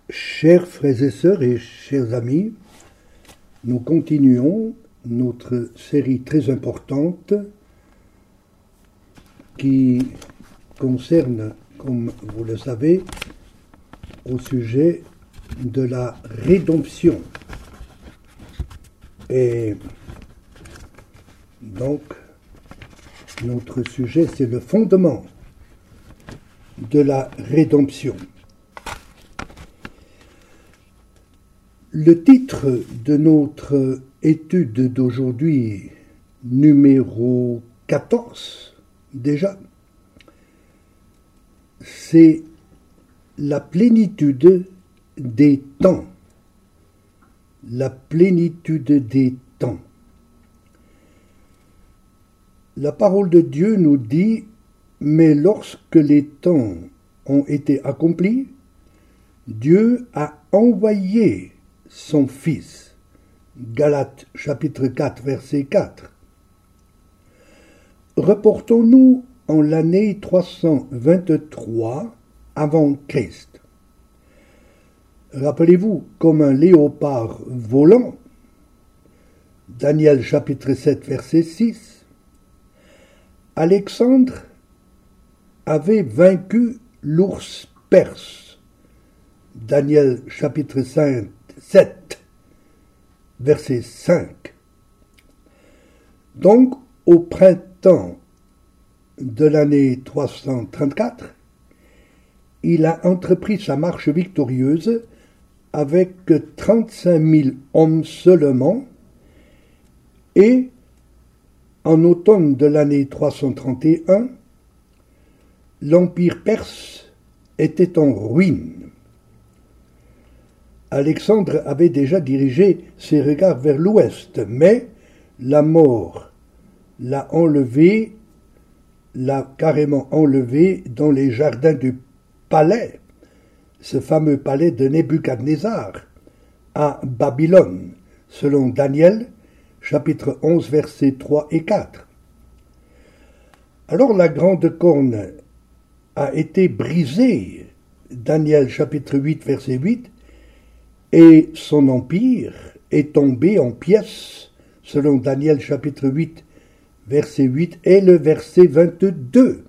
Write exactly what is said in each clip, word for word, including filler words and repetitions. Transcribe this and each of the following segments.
Chers frères et sœurs et chers amis, nous continuons notre série très importante qui concerne, comme vous le savez, au sujet de la rédemption. Et donc, notre sujet, c'est le fondement de la rédemption. Le titre de notre étude d'aujourd'hui, numéro quatorze, déjà, c'est la plénitude des temps. La plénitude des temps. La parole de Dieu nous dit, mais lorsque les temps ont été accomplis, Dieu a envoyé son Fils. Galates chapitre quatre, verset quatre. Reportons-nous en l'année trois cent vingt-trois avant Christ. Rappelez-vous, comme un léopard volant, Daniel chapitre sept, verset six, Alexandre avait vaincu l'ours perse. Daniel chapitre cinq, sept, verset cinq. Donc, au printemps de l'année trois cent trente-quatre, il a entrepris sa marche victorieuse avec trente-cinq mille hommes seulement, et en automne de l'année trois cent trente et un, l'empire perse était en ruine. Alexandre avait déjà dirigé ses regards vers l'ouest, mais la mort l'a enlevé, l'a carrément enlevé dans les jardins du palais, ce fameux palais de Nebuchadnezzar, à Babylone, selon Daniel, chapitre onze, versets trois et quatre. Alors la grande corne a été brisée, Daniel, chapitre huit, verset huit, et son empire est tombé en pièces, selon Daniel chapitre huit, verset huit et le verset vingt-deux.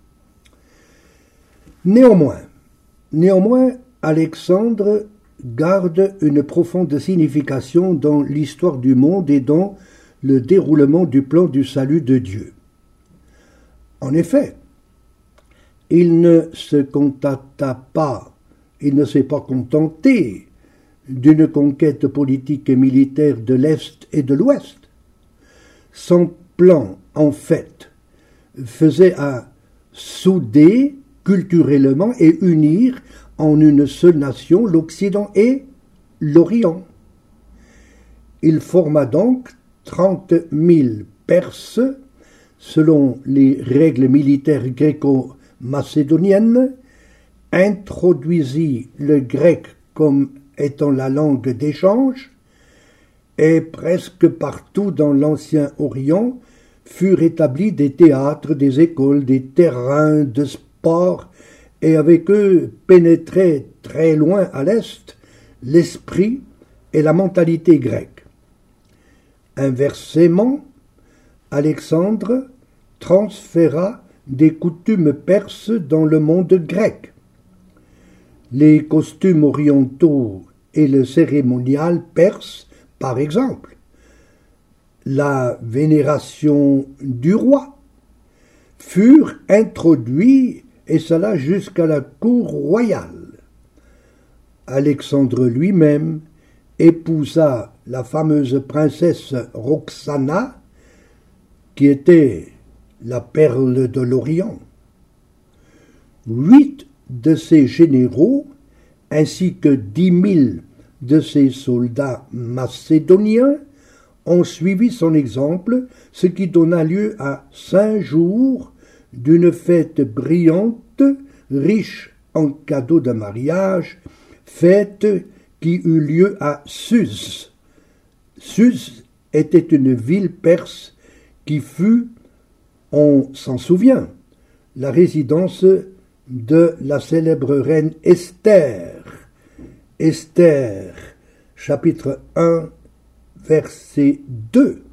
Néanmoins, néanmoins, Alexandre garde une profonde signification dans l'histoire du monde et dans le déroulement du plan du salut de Dieu. En effet, il ne se contenta pas, il ne s'est pas contenté d'une conquête politique et militaire de l'Est et de l'Ouest. Son plan, en fait, faisait à souder culturellement et unir en une seule nation l'Occident et l'Orient. Il forma donc trente mille Perses, selon les règles militaires gréco-macédoniennes, introduisit le grec comme étant la langue d'échange, et presque partout dans l'Ancien Orient furent établis des théâtres, des écoles, des terrains de sport, et avec eux pénétraient très loin à l'Est l'esprit et la mentalité grecque. Inversement, Alexandre transféra des coutumes perses dans le monde grec. Les costumes orientaux et le cérémonial perse, par exemple, la vénération du roi, furent introduits, et cela jusqu'à la cour royale. Alexandre lui-même épousa la fameuse princesse Roxana, qui était la perle de l'Orient. Huit de ses généraux, ainsi que dix mille de ses soldats macédoniens, ont suivi son exemple, ce qui donna lieu à cinq jours d'une fête brillante, riche en cadeaux de mariage, fête qui eut lieu à Suse. Suse était une ville perse qui fut, on s'en souvient, la résidence de la célèbre reine Esther, Esther, chapitre un, verset deux.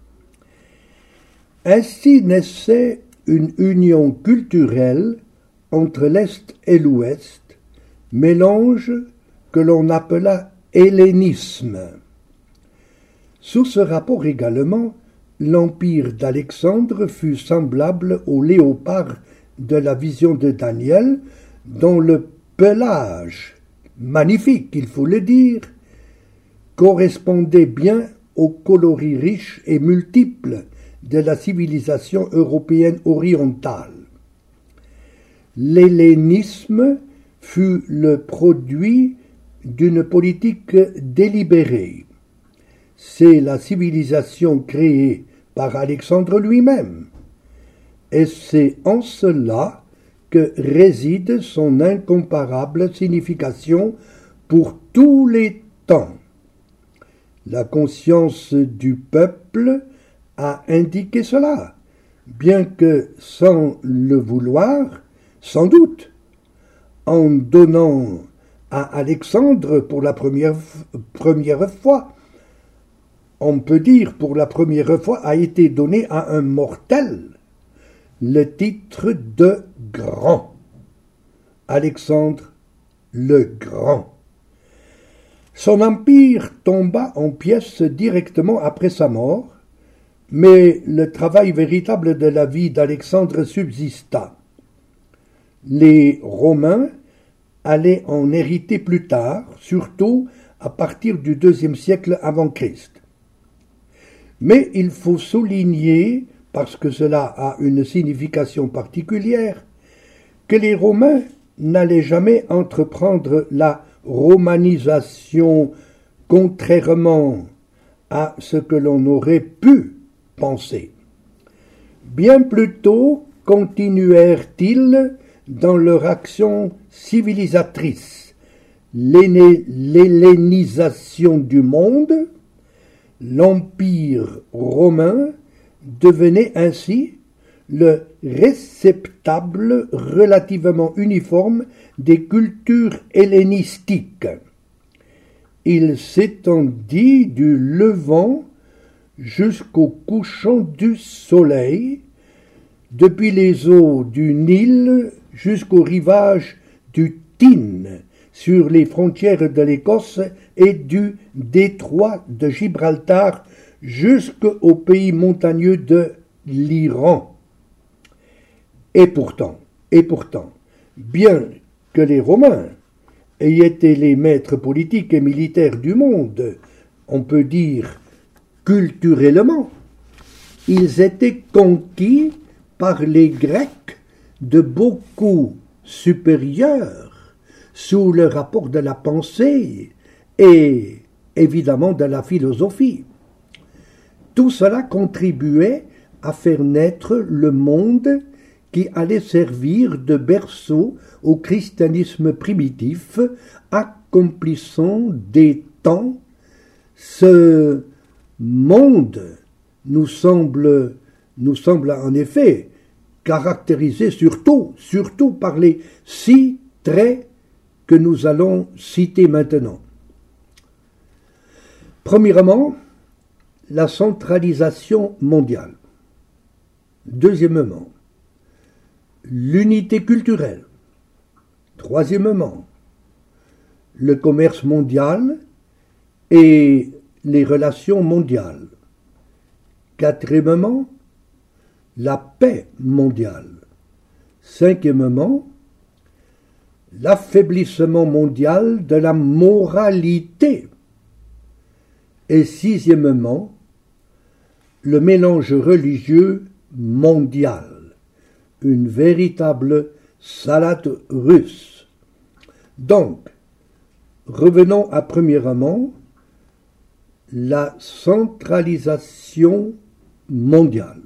Ainsi naissait une union culturelle entre l'Est et l'Ouest, mélange que l'on appela hellénisme. Sous ce rapport également, l'empire d'Alexandre fut semblable au léopard de la vision de Daniel, dont le pelage, magnifique il faut le dire, correspondait bien aux coloris riches et multiples de la civilisation européenne orientale. L'hellénisme fut le produit d'une politique délibérée. C'est la civilisation créée par Alexandre lui-même, et c'est en cela que réside son incomparable signification pour tous les temps. La conscience du peuple a indiqué cela, bien que sans le vouloir, sans doute, en donnant à Alexandre pour la première, première fois, on peut dire pour la première fois, a été donné à un mortel le titre de grand. Alexandre le Grand. Son empire tomba en pièces directement après sa mort, mais le travail véritable de la vie d'Alexandre subsista. Les Romains allaient en hériter plus tard, surtout à partir du deuxième siècle avant Christ. Mais il faut souligner, parce que cela a une signification particulière, que les Romains n'allaient jamais entreprendre la romanisation contrairement à ce que l'on aurait pu penser. Bien plutôt continuèrent-ils dans leur action civilisatrice, l'hellénisation du monde. L'Empire romain devenait ainsi le réceptacle relativement uniforme des cultures hellénistiques. Il s'étendit du levant jusqu'au couchant du soleil, depuis les eaux du Nil jusqu'au rivage du Tyne, sur les frontières de l'Écosse et du détroit de Gibraltar jusqu'aux pays montagneux de l'Iran. Et pourtant, et pourtant, bien que les Romains aient été les maîtres politiques et militaires du monde, on peut dire culturellement, ils étaient conquis par les Grecs de beaucoup supérieurs sous le rapport de la pensée et évidemment de la philosophie. Tout cela contribuait à faire naître le monde qui allait servir de berceau au christianisme primitif, accomplissant des temps. Ce monde nous semble, nous semble en effet caractérisé surtout, surtout par les six traits que nous allons citer maintenant. Premièrement, la centralisation mondiale. Deuxièmement, l'unité culturelle. Troisièmement, le commerce mondial et les relations mondiales. Quatrièmement, la paix mondiale. Cinquièmement, l'affaiblissement mondial de la moralité. Et sixièmement, le mélange religieux mondial, une véritable salade russe. Donc, revenons à premièrement la centralisation mondiale.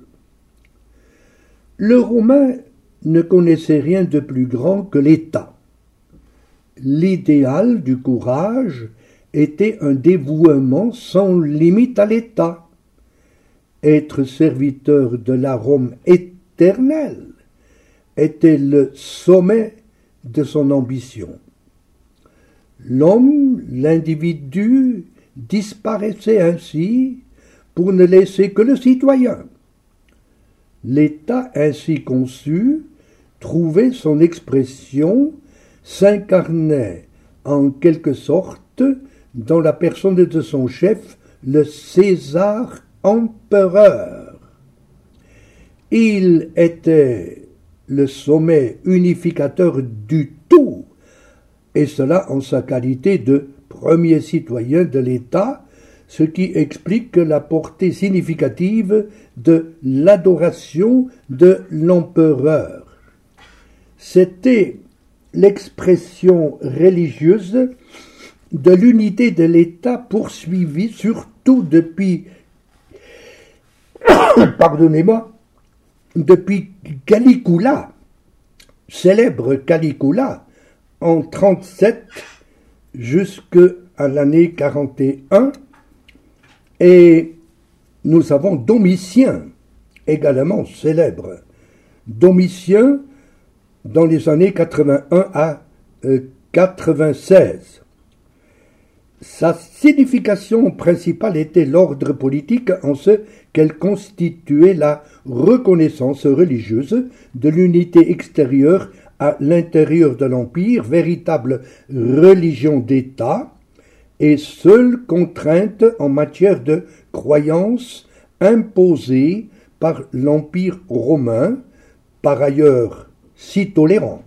Le Romain ne connaissait rien de plus grand que l'État. L'idéal du courage était un dévouement sans limite à l'État. Être serviteur de la Rome éternelle était le sommet de son ambition. L'homme, l'individu, disparaissait ainsi pour ne laisser que le citoyen. L'État ainsi conçu trouvait son expression, s'incarnait en quelque sorte dans la personne de son chef, le César empereur. Il était le sommet unificateur du tout, et cela en sa qualité de premier citoyen de l'État, ce qui explique la portée significative de l'adoration de l'empereur. C'était l'expression religieuse de l'unité de l'État poursuivie surtout depuis, pardonnez-moi, depuis Caligula, célèbre Caligula, en trente-sept jusqu'à l'année quarante et un, et nous avons Domitien, également célèbre. Domitien, dans les années quatre-vingt-un à quatre-vingt-seize. Sa signification principale était l'ordre politique en ce qu'elle constituait la reconnaissance religieuse de l'unité extérieure à l'intérieur de l'Empire, véritable religion d'État et seule contrainte en matière de croyance imposée par l'Empire romain, par ailleurs si tolérant.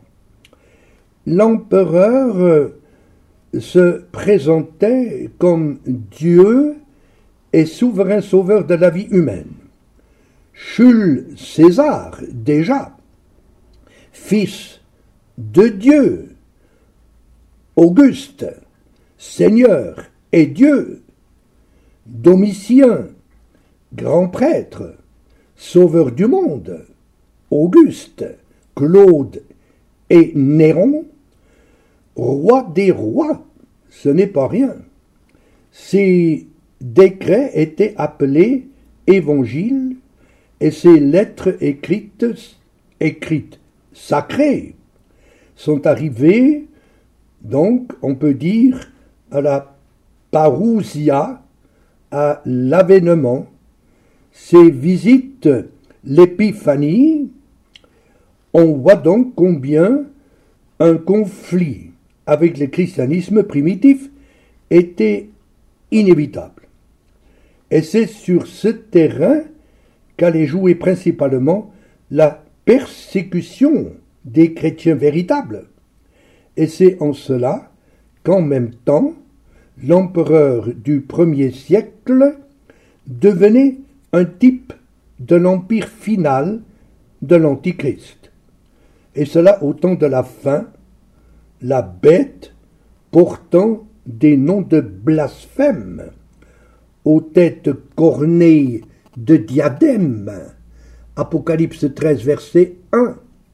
L'empereur se présentait comme Dieu et souverain sauveur de la vie humaine. Jules César, déjà, fils de Dieu, Auguste, Seigneur et Dieu, Domitien, grand prêtre, sauveur du monde, Auguste, Claude et Néron, roi des rois, ce n'est pas rien. Ces décrets étaient appelés évangiles et ces lettres écrites, écrites sacrées, sont arrivées, donc on peut dire, à la parousia, à l'avènement. Ces visites, l'épiphanie, on voit donc combien un conflit avec le christianisme primitif était inévitable. Et c'est sur ce terrain qu'allait jouer principalement la persécution des chrétiens véritables. Et c'est en cela qu'en même temps, l'empereur du premier siècle devenait un type de l'empire final de l'Antichrist. Et cela au temps de la fin, la bête portant des noms de blasphème, aux têtes cornées de diadème. Apocalypse treize, verset un.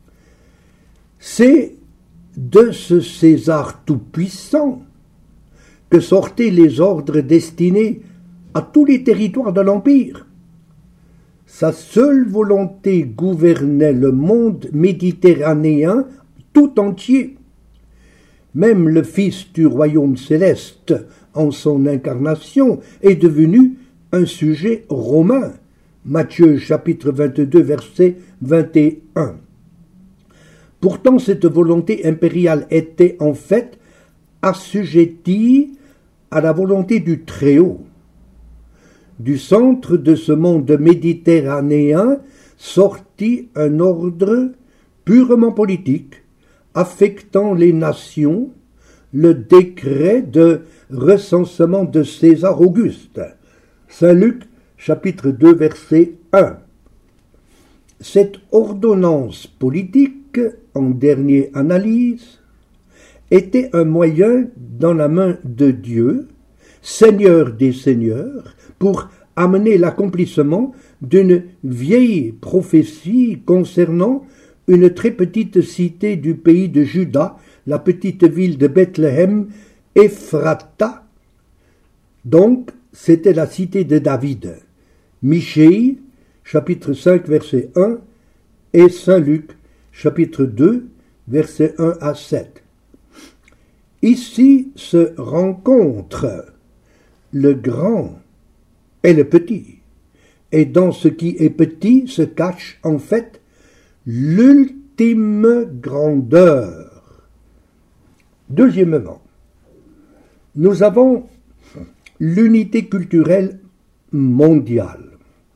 C'est de ce César tout-puissant que sortaient les ordres destinés à tous les territoires de l'Empire. Sa seule volonté gouvernait le monde méditerranéen tout entier. Même le Fils du royaume céleste, en son incarnation, est devenu un sujet romain. Matthieu chapitre vingt-deux, verset vingt et un. Pourtant, cette volonté impériale était en fait assujettie à la volonté du Très-Haut. Du centre de ce monde méditerranéen sortit un ordre purement politique, affectant les nations, le décret de recensement de César Auguste. Saint Luc, chapitre deux, verset un. Cette ordonnance politique, en dernière analyse, était un moyen dans la main de Dieu, Seigneur des seigneurs, pour amener l'accomplissement d'une vieille prophétie concernant une très petite cité du pays de Juda, la petite ville de Bethléem, Ephrata. Donc, c'était la cité de David. Michée, chapitre cinq, verset un, et Saint Luc, chapitre deux, versets un à sept. Ici se rencontrent le grand et le petit, et dans ce qui est petit se cache en fait l'ultime grandeur. Deuxièmement, nous avons l'unité culturelle mondiale.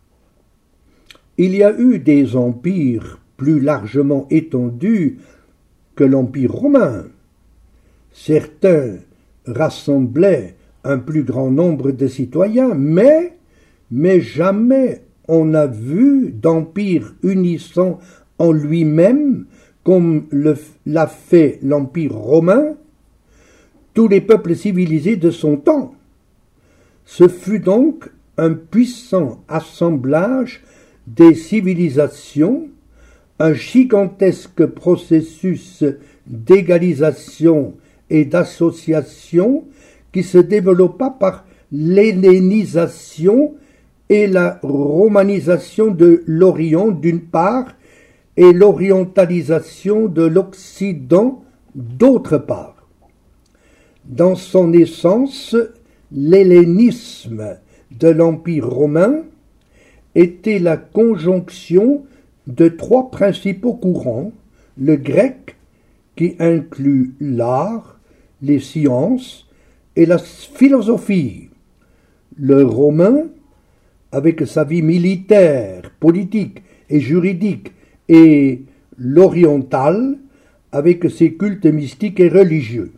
Il y a eu des empires plus largement étendus que l'Empire romain. Certains rassemblaient un plus grand nombre de citoyens, mais, mais jamais on n'a vu d'empire unissant en lui-même comme le, l'a fait l'Empire romain, tous les peuples civilisés de son temps. Ce fut donc un puissant assemblage des civilisations, un gigantesque processus d'égalisation et d'association qui se développa par l'hellénisation et la romanisation de l'Orient d'une part et l'orientalisation de l'Occident d'autre part. Dans son essence, l'hellénisme de l'Empire romain était la conjonction de trois principaux courants, le grec, qui inclut l'art, les sciences et la philosophie, le romain, avec sa vie militaire, politique et juridique, et l'oriental, avec ses cultes mystiques et religieux.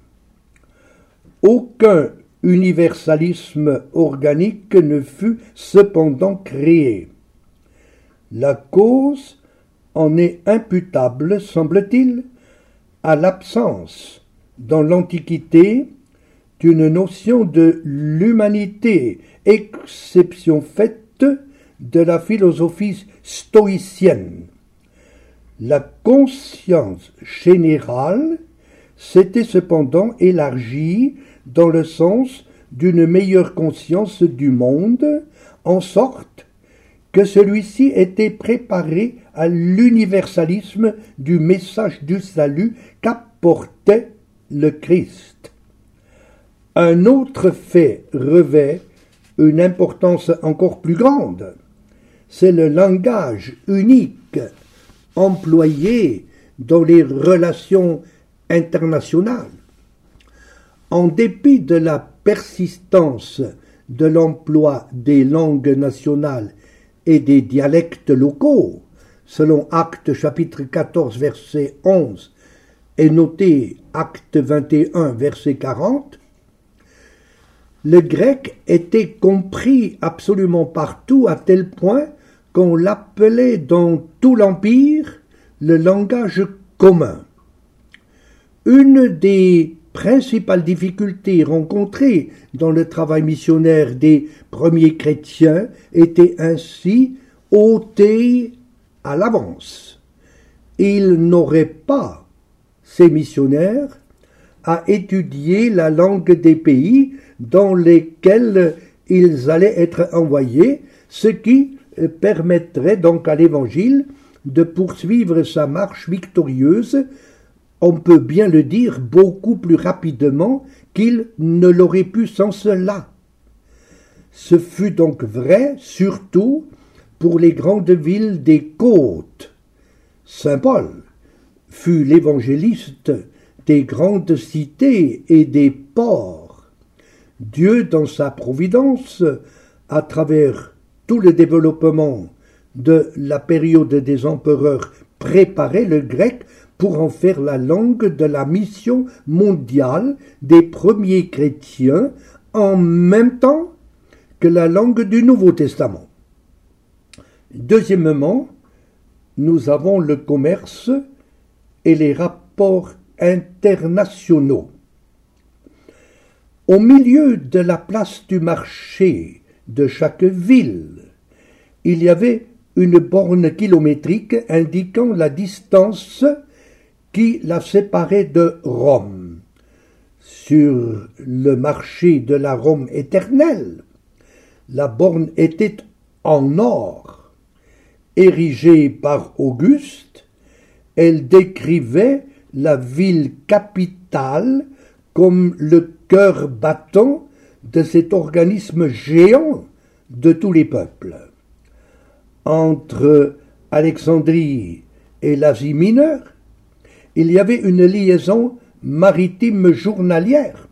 Aucun universalisme organique ne fut cependant créé. La cause en est imputable, semble-t-il, à l'absence, dans l'Antiquité, d'une notion de l'humanité, exception faite de la philosophie stoïcienne. La conscience générale s'était cependant élargie dans le sens d'une meilleure conscience du monde, en sorte que celui-ci était préparé à l'universalisme du message du salut qu'apportait le Christ. Un autre fait revêt une importance encore plus grande. C'est le langage unique employé dans les relations internationales. En dépit de la persistance de l'emploi des langues nationales et des dialectes locaux, selon Actes chapitre quatorze verset onze et noté Actes vingt et un verset quarante, le grec était compris absolument partout à tel point qu'on l'appelait dans tout l'Empire le langage commun. Une des principales difficultés rencontrées dans le travail missionnaire des premiers chrétiens était ainsi ôtée à l'avance. Ils n'auraient pas, ces missionnaires, à étudier la langue des pays dans lesquels ils allaient être envoyés, ce qui permettrait donc à l'Évangile de poursuivre sa marche victorieuse, on peut bien le dire, beaucoup plus rapidement qu'il ne l'aurait pu sans cela. Ce fut donc vrai, surtout, pour les grandes villes des côtes. Saint Paul fut l'évangéliste des grandes cités et des ports. Dieu, dans sa providence, à travers tout le développement de la période des empereurs, préparait le grec pour en faire la langue de la mission mondiale des premiers chrétiens, en même temps que la langue du Nouveau Testament. Deuxièmement, nous avons le commerce et les rapports internationaux. Au milieu de la place du marché de chaque ville, il y avait une borne kilométrique indiquant la distance qui la séparait de Rome. Sur le marché de la Rome éternelle, la borne était en or. Érigée par Auguste, elle décrivait la ville capitale comme le cœur battant de cet organisme géant de tous les peuples. Entre Alexandrie et l'Asie mineure, il y avait une liaison maritime journalière.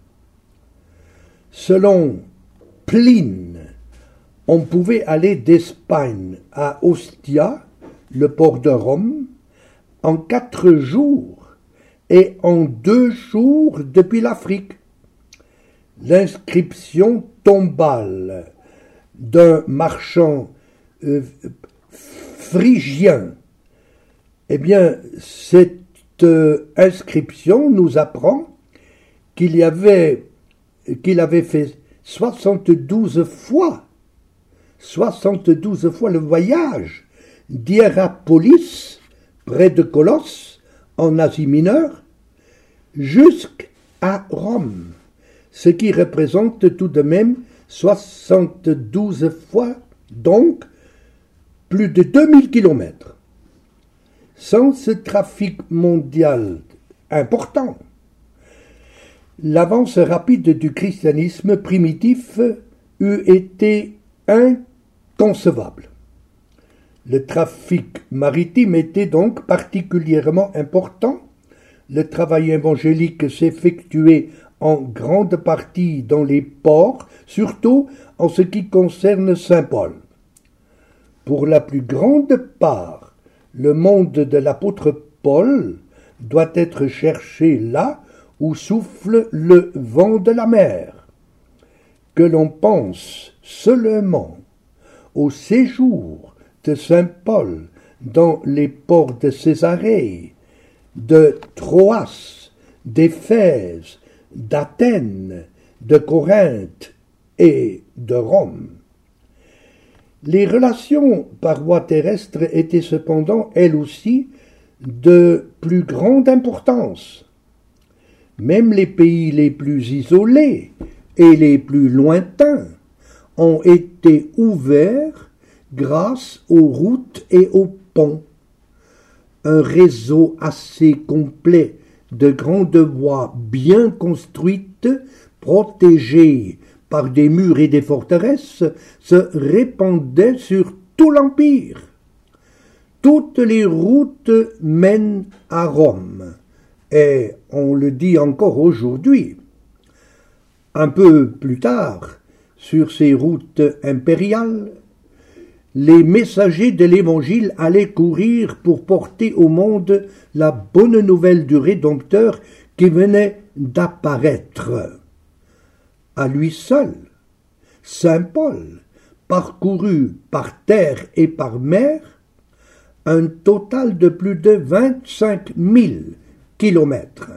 Selon Pline, on pouvait aller d'Espagne à Ostia, le port de Rome, en quatre jours et en deux jours depuis l'Afrique. L'inscription tombale d'un marchand euh, phrygien, eh bien, cette euh, inscription nous apprend qu'il y avait, qu'il avait fait soixante-douze fois, soixante-douze fois le voyage d'Hierapolis, près de Colosse, en Asie mineure, jusqu'à Rome, ce qui représente tout de même soixante-douze fois, donc plus de deux mille kilomètres. Sans ce trafic mondial important, l'avance rapide du christianisme primitif eût été inconcevable. Le trafic maritime était donc particulièrement important. Le travail évangélique s'effectuait en grande partie dans les ports, surtout en ce qui concerne Saint-Paul. Pour la plus grande part, le monde de l'apôtre Paul doit être cherché là où souffle le vent de la mer. Que l'on pense seulement au séjour de saint Paul dans les ports de Césarée, de Troas, d'Éphèse, d'Athènes, de Corinthe et de Rome. Les relations par voie terrestre étaient cependant, elles aussi, de plus grande importance. Même les pays les plus isolés et les plus lointains ont été ouverts grâce aux routes et aux ponts. Un réseau assez complet de grandes voies bien construites, protégées par des murs et des forteresses, se répandait sur tout l'Empire. Toutes les routes mènent à Rome, et on le dit encore aujourd'hui. Un peu plus tard, sur ces routes impériales, les messagers de l'Évangile allaient courir pour porter au monde la bonne nouvelle du Rédempteur qui venait d'apparaître. À lui seul, saint Paul parcourut par terre et par mer un total de plus de vingt-cinq mille kilomètres.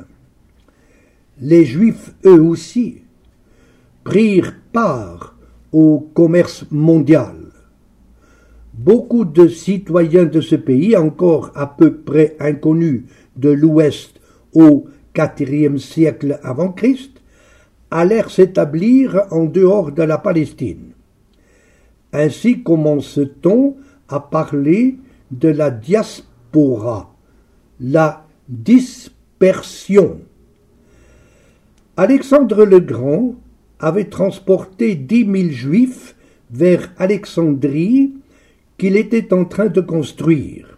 Les Juifs, eux aussi, prirent part au commerce mondial. Beaucoup de citoyens de ce pays, encore à peu près inconnus de l'Ouest au quatrième siècle avant Christ, allèrent s'établir en dehors de la Palestine. Ainsi commence-t-on à parler de la diaspora, la dispersion. Alexandre le Grand avait transporté dix mille Juifs vers Alexandrie qu'il était en train de construire.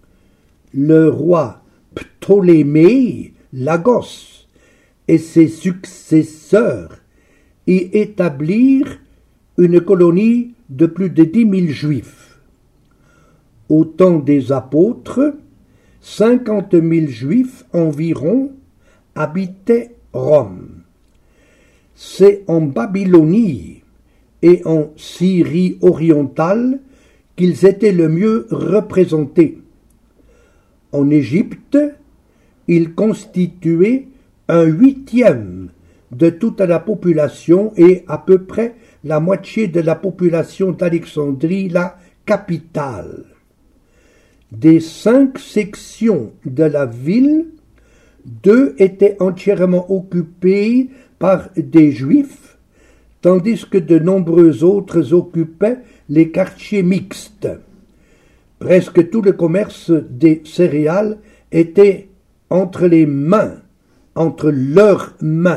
Le roi Ptolémée Lagos et ses successeurs y établirent une colonie de plus de dix mille Juifs. Au temps des apôtres, cinquante mille Juifs environ habitaient Rome. C'est en Babylonie et en Syrie orientale qu'ils étaient le mieux représentés. En Égypte, ils constituaient un huitième de toute la population et à peu près la moitié de la population d'Alexandrie, la capitale. Des cinq sections de la ville, deux étaient entièrement occupées par des Juifs, tandis que de nombreux autres occupaient les quartiers mixtes. Presque tout le commerce des céréales était entre les mains, entre leurs mains,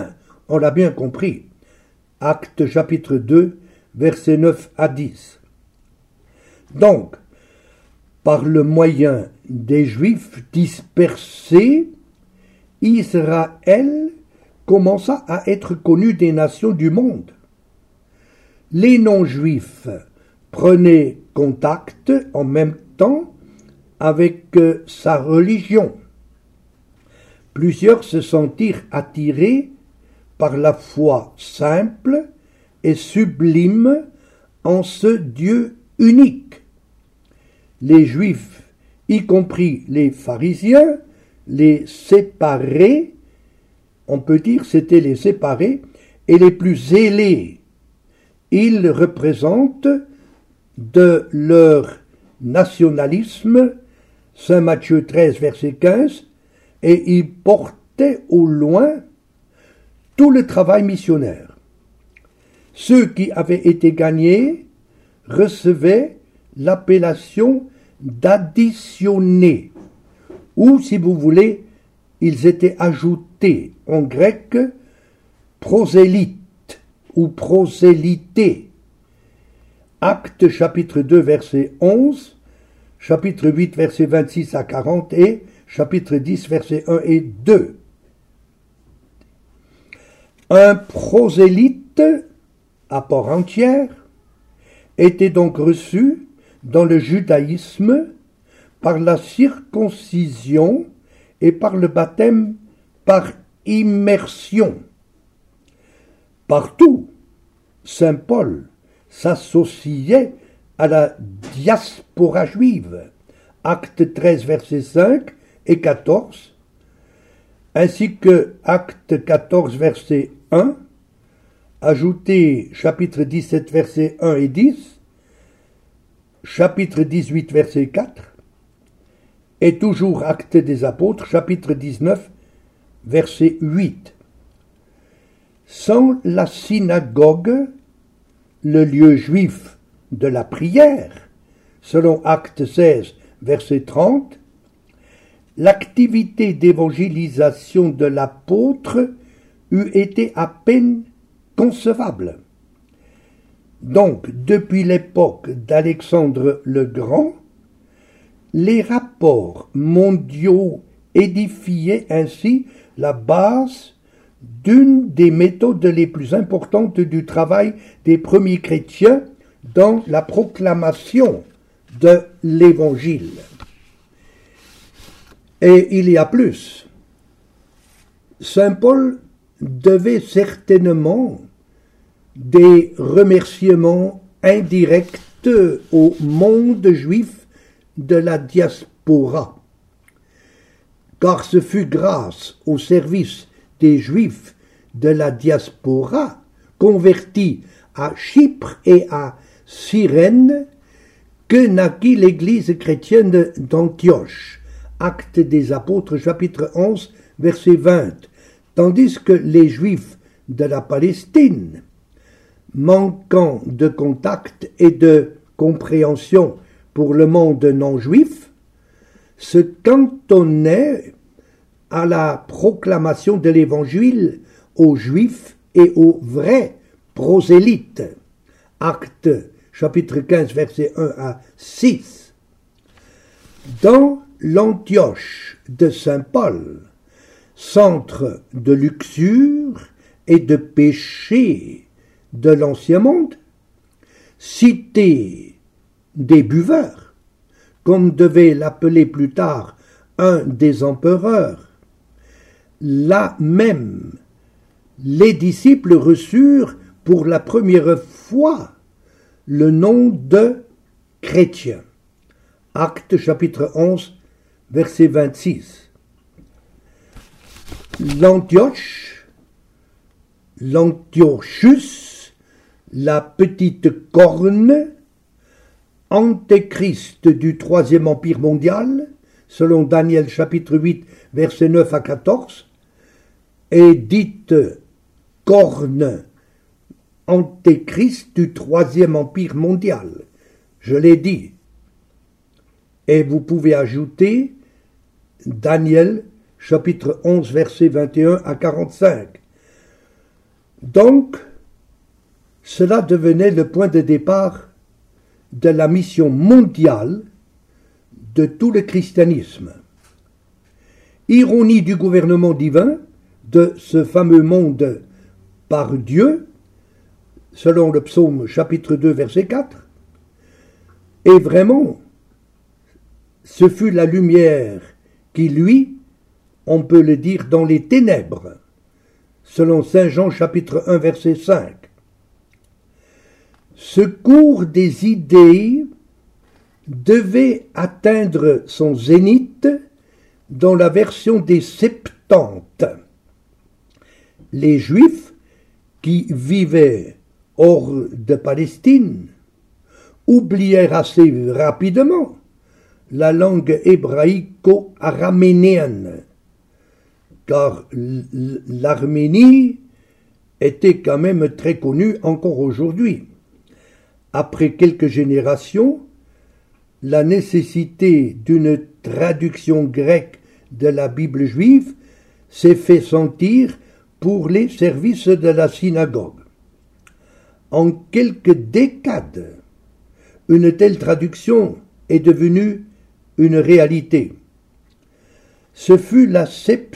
On l'a bien compris. Actes chapitre deux, versets neuf à dix. Donc, par le moyen des Juifs dispersés, Israël commença à être connu des nations du monde. Les non-juifs prenaient contact en même temps avec sa religion. Plusieurs se sentirent attirés par la foi simple et sublime en ce Dieu unique. Les Juifs, y compris les pharisiens, les séparés, on peut dire c'était les séparés, et les plus zélés. Ils représentent de leur nationalisme, Saint Matthieu treize, verset quinze, et ils portaient au loin tout le travail missionnaire. Ceux qui avaient été gagnés recevaient l'appellation d'additionnés, ou si vous voulez, ils étaient ajoutés, en grec, prosélytes ou prosélytés. Actes chapitre deux, verset onze, chapitre huit, verset vingt-six à quarante et chapitre dix, verset un et deux. Un prosélyte, à part entière, était donc reçu dans le judaïsme par la circoncision et par le baptême par immersion. Partout, saint Paul s'associait à la diaspora juive, Actes treize, versets cinq et quatorze, ainsi que Actes quatorze, verset un, ajouté chapitre dix-sept, versets un et dix, chapitre dix-huit, verset quatre, et toujours Actes des Apôtres, chapitre dix-neuf, verset huit. Sans la synagogue, le lieu juif de la prière, selon Actes seize, verset trente, l'activité d'évangélisation de l'apôtre eût été à peine concevable. Donc, depuis l'époque d'Alexandre le Grand, les rapports mondiaux édifiaient ainsi la base d'une des méthodes les plus importantes du travail des premiers chrétiens dans la proclamation de l'Évangile. Et il y a plus. Saint Paul devait certainement des remerciements indirects au monde juif de la diaspora, car ce fut grâce au service des Juifs de la diaspora convertis à Chypre et à Cyrène que naquit l'Église chrétienne d'Antioche, Actes des Apôtres, chapitre onze, verset vingt, tandis que les Juifs de la Palestine, manquant de contact et de compréhension pour le monde non-juif, se cantonnaient à la proclamation de l'Évangile aux Juifs et aux vrais prosélytes. Actes chapitre quinze, versets un à six. Dans l'Antioche de saint Paul, centre de luxure et de péché de l'Ancien Monde, cité des buveurs, comme devait l'appeler plus tard un des empereurs, là même, les disciples reçurent pour la première fois le nom de chrétiens. Actes chapitre onze, verset vingt-six. L'Antioche, l'Antiochus, la petite corne, antéchrist du troisième empire mondial, selon Daniel chapitre huit, versets neuf à quatorze, est dite corne, antéchrist du troisième empire mondial. Je l'ai dit. Et vous pouvez ajouter Daniel chapitre onze, versets vingt et un à quarante-cinq. Donc, cela devenait le point de départ de la mission mondiale de tout le christianisme. Ironie du gouvernement divin de ce fameux monde par Dieu, selon le psaume chapitre deux, verset quatre, et vraiment, ce fut la lumière qui, lui, on peut le dire, dans les ténèbres, selon saint Jean chapitre un, verset cinq. Ce cours des idées devait atteindre son zénith dans la version des Septante. Les Juifs qui vivaient hors de Palestine oublièrent assez rapidement la langue hébraïco-araménienne, car l'Arménie était quand même très connue encore aujourd'hui. Après quelques générations, la nécessité d'une traduction grecque de la Bible juive s'est fait sentir pour les services de la synagogue. En quelques décades, une telle traduction est devenue une réalité. Ce fut la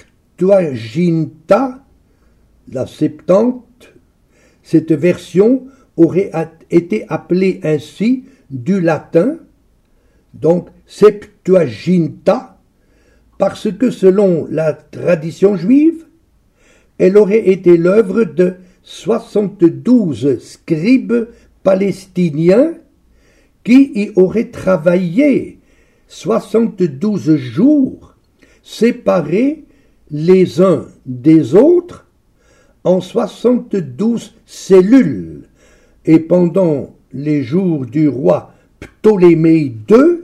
Septuaginta, la Septante. Cette version aurait été appelée ainsi du latin, donc Septuaginta, parce que selon la tradition juive, elle aurait été l'œuvre de soixante-douze scribes palestiniens qui y auraient travaillé soixante-douze jours, séparés les uns des autres en soixante-douze cellules, et pendant les jours du roi Ptolémée deux,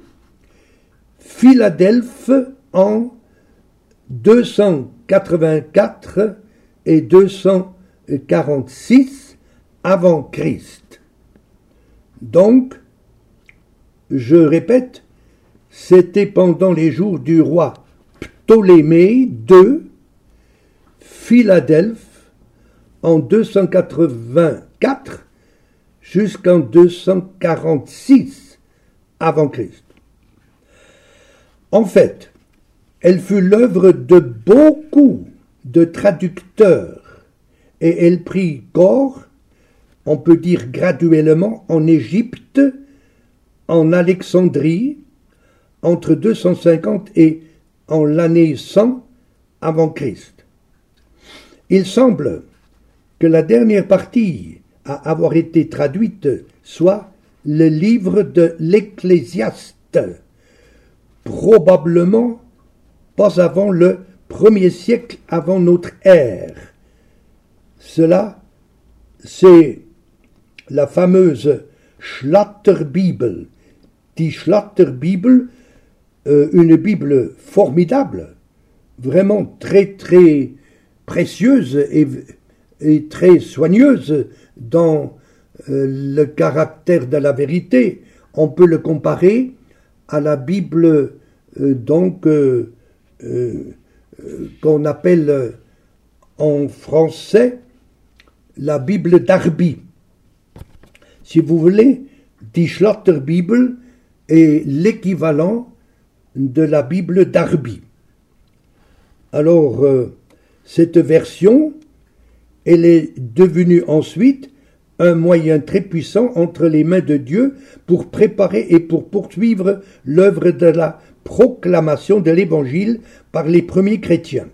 Philadelphe en deux cent quatre-vingt-quatre et deux cent quarante-six avant Christ. Donc, je répète, c'était pendant les jours du roi Ptolémée deux, Philadelphe en deux cent quatre-vingt-quatre jusqu'en deux cent quarante-six avant Christ. En fait, elle fut l'œuvre de beaucoup de traducteurs et elle prit corps, on peut dire graduellement, en Égypte, en Alexandrie, entre deux cent cinquante et en l'année cent avant Christ. Il semble que la dernière partie à avoir été traduite soit le livre de l'Ecclésiaste, probablement pas avant le premier siècle avant notre ère. Cela, c'est la fameuse Schlachterbibel. Die Schlachterbibel, euh, une Bible formidable, vraiment très très précieuse et, et très soigneuse dans euh, le caractère de la vérité. On peut le comparer à la Bible euh, donc euh, euh, euh, qu'on appelle euh, en français la Bible Darby. Si vous voulez, die Schlachterbibel est l'équivalent de la Bible Darby. Alors, euh, cette version, elle est devenue ensuite un moyen très puissant entre les mains de Dieu pour préparer et pour poursuivre l'œuvre de la proclamation de l'Évangile par les premiers chrétiens.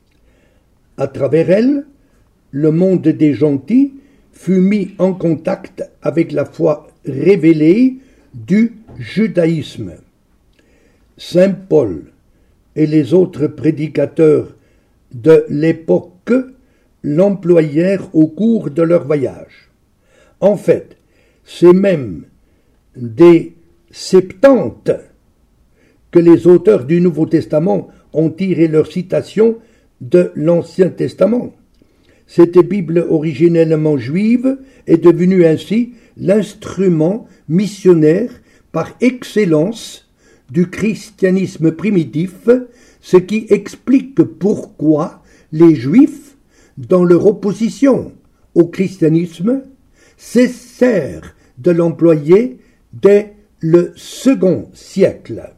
À travers elle, le monde des gentils fut mis en contact avec la foi révélée du judaïsme. Saint Paul et les autres prédicateurs de l'époque l'employèrent au cours de leur voyage. En fait, c'est même des Septante que les auteurs du Nouveau Testament ont tiré leur citation de l'Ancien Testament. Cette Bible originellement juive est devenue ainsi l'instrument missionnaire par excellence du christianisme primitif, ce qui explique pourquoi les Juifs, dans leur opposition au christianisme cessèrent de l'employer dès le second siècle.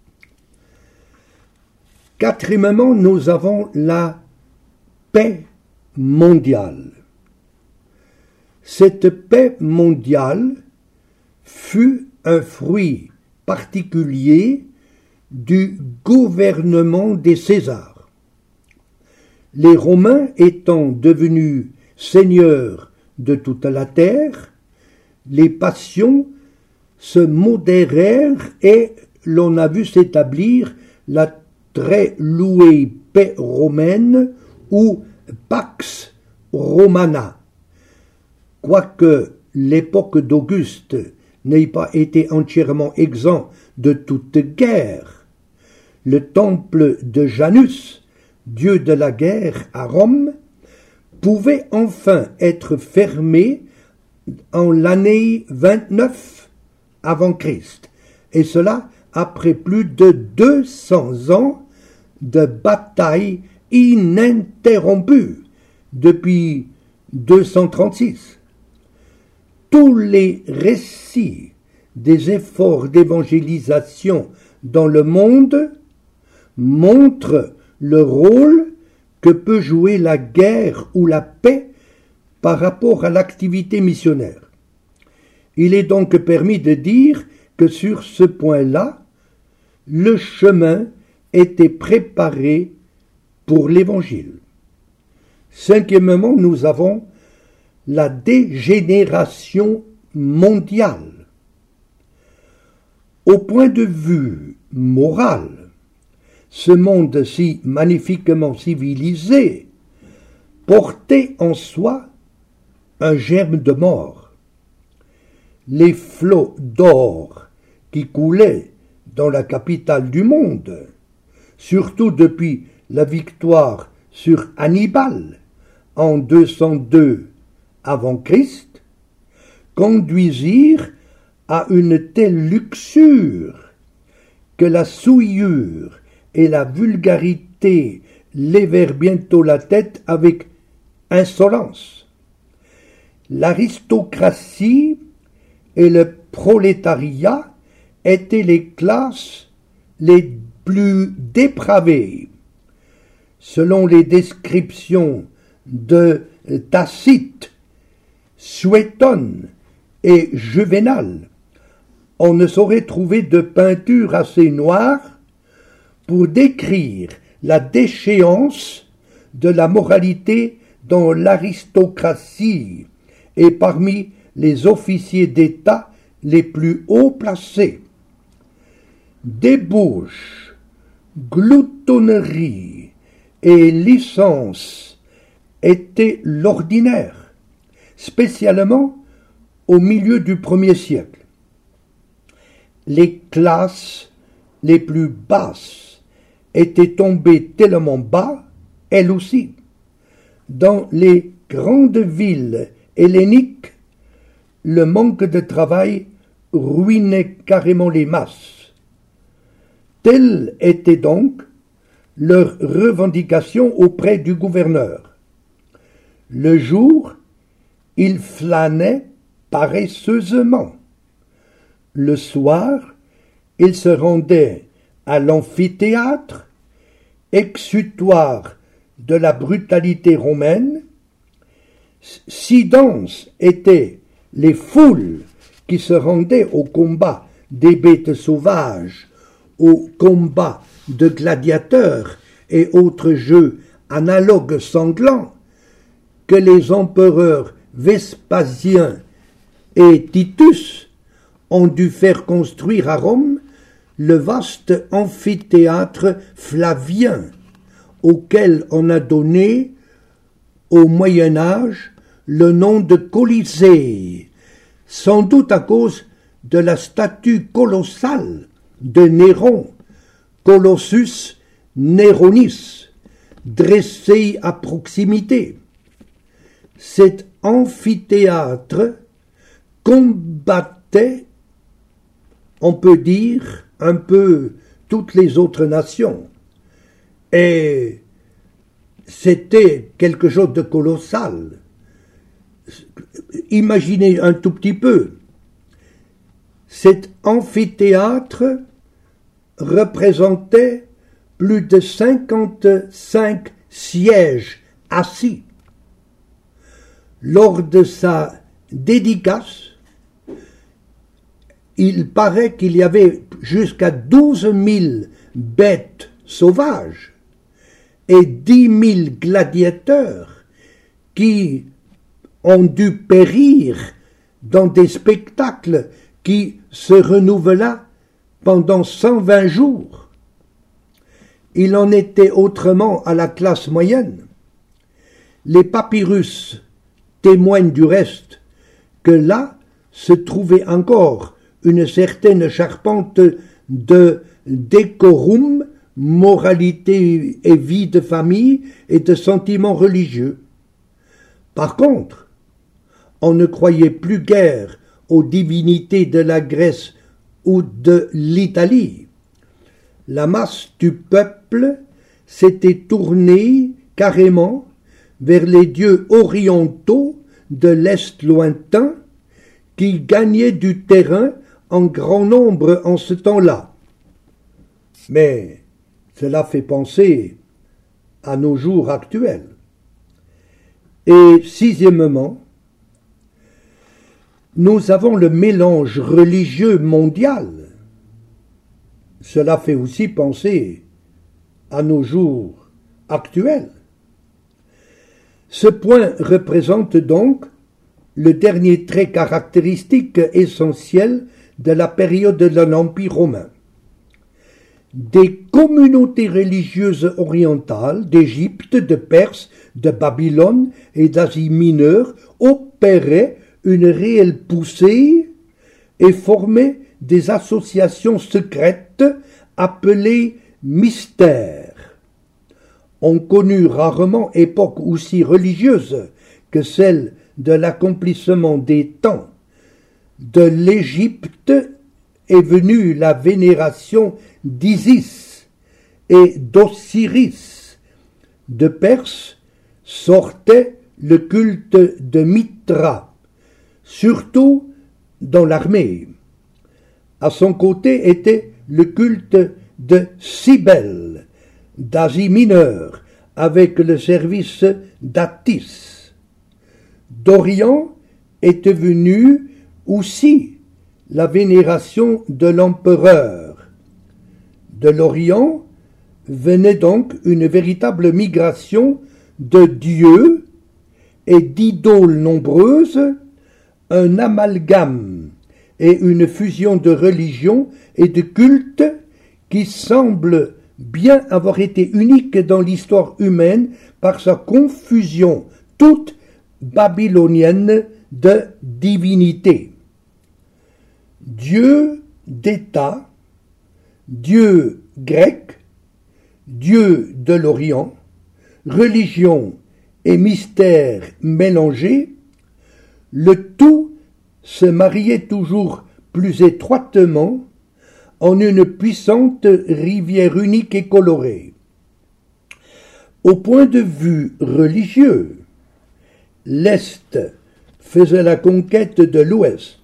Quatrièmement, nous avons la paix mondiale. Cette paix mondiale fut un fruit particulier du gouvernement des Césars. Les Romains étant devenus seigneurs de toute la terre, les passions se modérèrent et l'on a vu s'établir la très louée paix romaine ou Pax Romana. Quoique l'époque d'Auguste n'ait pas été entièrement exempt de toute guerre, le temple de Janus, dieu de la guerre à Rome, pouvait enfin être fermé en l'année vingt-neuf avant Christ, et cela après plus de deux cents ans de bataille ininterrompue depuis deux cent trente-six. Tous les récits des efforts d'évangélisation dans le monde montrent le rôle que peut jouer la guerre ou la paix par rapport à l'activité missionnaire. Il est donc permis de dire que sur ce point-là, le chemin était préparé pour l'Évangile. Cinquièmement, nous avons la dégénération mondiale. Au point de vue moral, ce monde si magnifiquement civilisé portait en soi un germe de mort. Les flots d'or qui coulaient dans la capitale du monde, surtout depuis la victoire sur Hannibal en deux cent deux avant Christ, conduisirent à une telle luxure que la souillure et la vulgarité levèrent bientôt la tête avec insolence. L'aristocratie et le prolétariat étaient les classes les plus dépravées. Selon les descriptions de Tacite, Suétone et Juvénal, on ne saurait trouver de peinture assez noire pour décrire la déchéance de la moralité dans l'aristocratie et parmi les officiers d'État les plus haut placés. Débauche, gloutonnerie et licence étaient l'ordinaire, spécialement au milieu du premier siècle. Les classes les plus basses étaient tombées tellement bas, elles aussi. Dans les grandes villes helléniques, le manque de travail ruinait carrément les masses. Telle était donc leur revendication auprès du gouverneur. Le jour, ils flânaient paresseusement. Le soir, ils se rendaient à l'amphithéâtre, exutoire de la brutalité romaine. Si denses étaient les foules qui se rendaient au combat des bêtes sauvages, au combat de gladiateurs et autres jeux analogues sanglants, que les empereurs Vespasien et Titus ont dû faire construire à Rome le vaste amphithéâtre flavien, auquel on a donné, au Moyen Âge, le nom de Colisée, sans doute à cause de la statue colossale de Néron, Colossus Néronis, dressée à proximité. Cet amphithéâtre combattait, on peut dire, un peu toutes les autres nations. Et c'était quelque chose de colossal. imaginez un tout petit peu, cet amphithéâtre représentait plus de cinquante-cinq sièges assis. Lors de sa dédicace, il paraît qu'il y avait jusqu'à douze mille bêtes sauvages et dix mille gladiateurs qui ont dû périr dans des spectacles qui se renouvelaient pendant cent vingt jours. Il en était autrement à la classe moyenne. Les papyrus témoignent du reste que là se trouvait encore une certaine charpente de décorum, moralité et vie de famille et de sentiments religieux. Par contre, on ne croyait plus guère aux divinités de la Grèce ou de l'Italie. La masse du peuple s'était tournée carrément vers les dieux orientaux de l'Est lointain qui gagnaient du terrain en grand nombre en ce temps-là. Mais cela fait penser à nos jours actuels. Et sixièmement, nous avons le mélange religieux mondial. Cela fait aussi penser à nos jours actuels. Ce point représente donc le dernier trait caractéristique essentiel de la période de l'Empire romain. Des communautés religieuses orientales d'Égypte, de Perse, de Babylone et d'Asie mineure opéraient une réelle poussée et formaient des associations secrètes appelées mystères. On connut rarement époque aussi religieuse que celle de l'accomplissement des temps. De l'Égypte est venue la vénération d'Isis et d'Osiris. De Perse sortait le culte de Mithra, surtout dans l'armée. À son côté était le culte de Cybèle, d'Asie mineure, avec le service d'Attis. D'Orient était venue aussi la vénération de l'empereur. De l'Orient venait donc une véritable migration de dieux et d'idoles nombreuses, un amalgame et une fusion de religions et de cultes qui semble bien avoir été unique dans l'histoire humaine par sa confusion toute babylonienne de divinités. Dieu d'État, Dieu grec, Dieu de l'Orient, religion et mystère mélangés, le tout se mariait toujours plus étroitement en une puissante rivière unique et colorée. Au point de vue religieux, l'Est faisait la conquête de l'Ouest.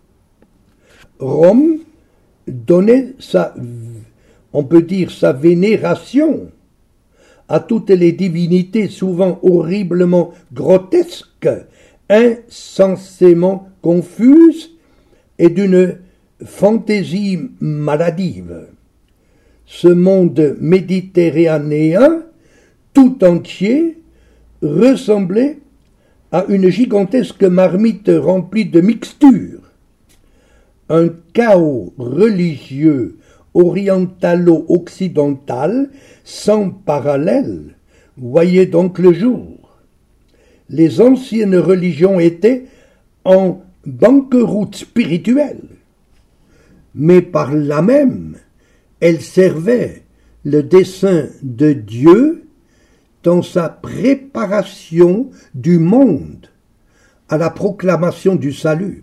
Rome donnait sa, on peut dire, sa vénération à toutes les divinités souvent horriblement grotesques, insensément confuses et d'une fantaisie maladive. Ce monde méditerranéen tout entier ressemblait à une gigantesque marmite remplie de mixtures. Un chaos religieux orientalo-occidental sans parallèle voyait donc le jour. Les anciennes religions étaient en banqueroute spirituelle, mais par là même, elles servaient le dessein de Dieu dans sa préparation du monde à la proclamation du salut.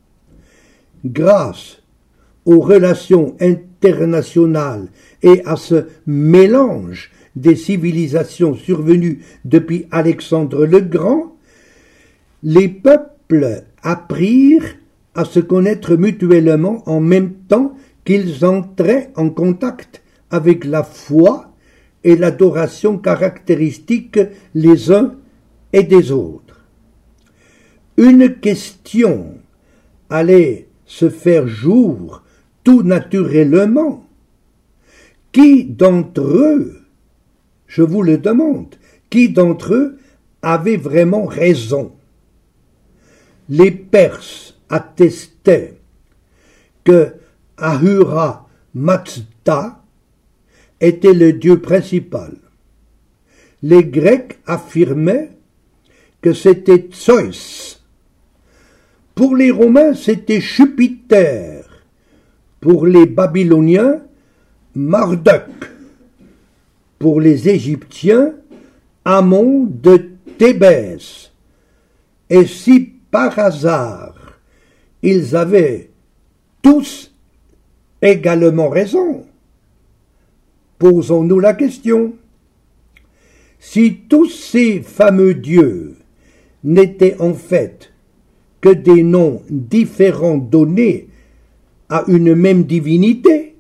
Grâce aux relations internationales et à ce mélange des civilisations survenues depuis Alexandre le Grand, les peuples apprirent à se connaître mutuellement en même temps qu'ils entraient en contact avec la foi et l'adoration caractéristique les uns et des autres. Une question allait se faire jour tout naturellement. Qui d'entre eux, je vous le demande, qui d'entre eux avait vraiment raison? Les Perses attestaient que Ahura Mazda était le dieu principal. Les Grecs affirmaient que c'était Zeus. Pour les Romains, c'était Jupiter. Pour les Babyloniens, Marduk. Pour les Égyptiens, Amon de Thébès. Et si par hasard ils avaient tous également raison, posons-nous la question. Si tous ces fameux dieux n'étaient en fait que des noms différents donnés à une même divinité,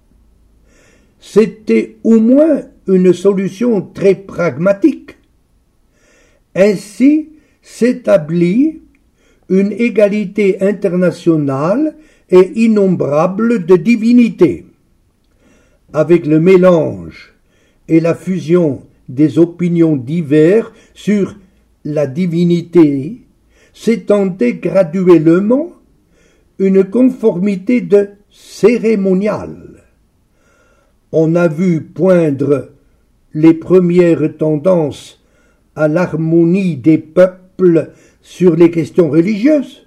c'était au moins une solution très pragmatique. Ainsi s'établit une égalité internationale et innombrable de divinités. Avec le mélange et la fusion des opinions diverses sur la divinité, s'étendait graduellement une conformité de cérémonial. On a vu poindre les premières tendances à l'harmonie des peuples sur les questions religieuses.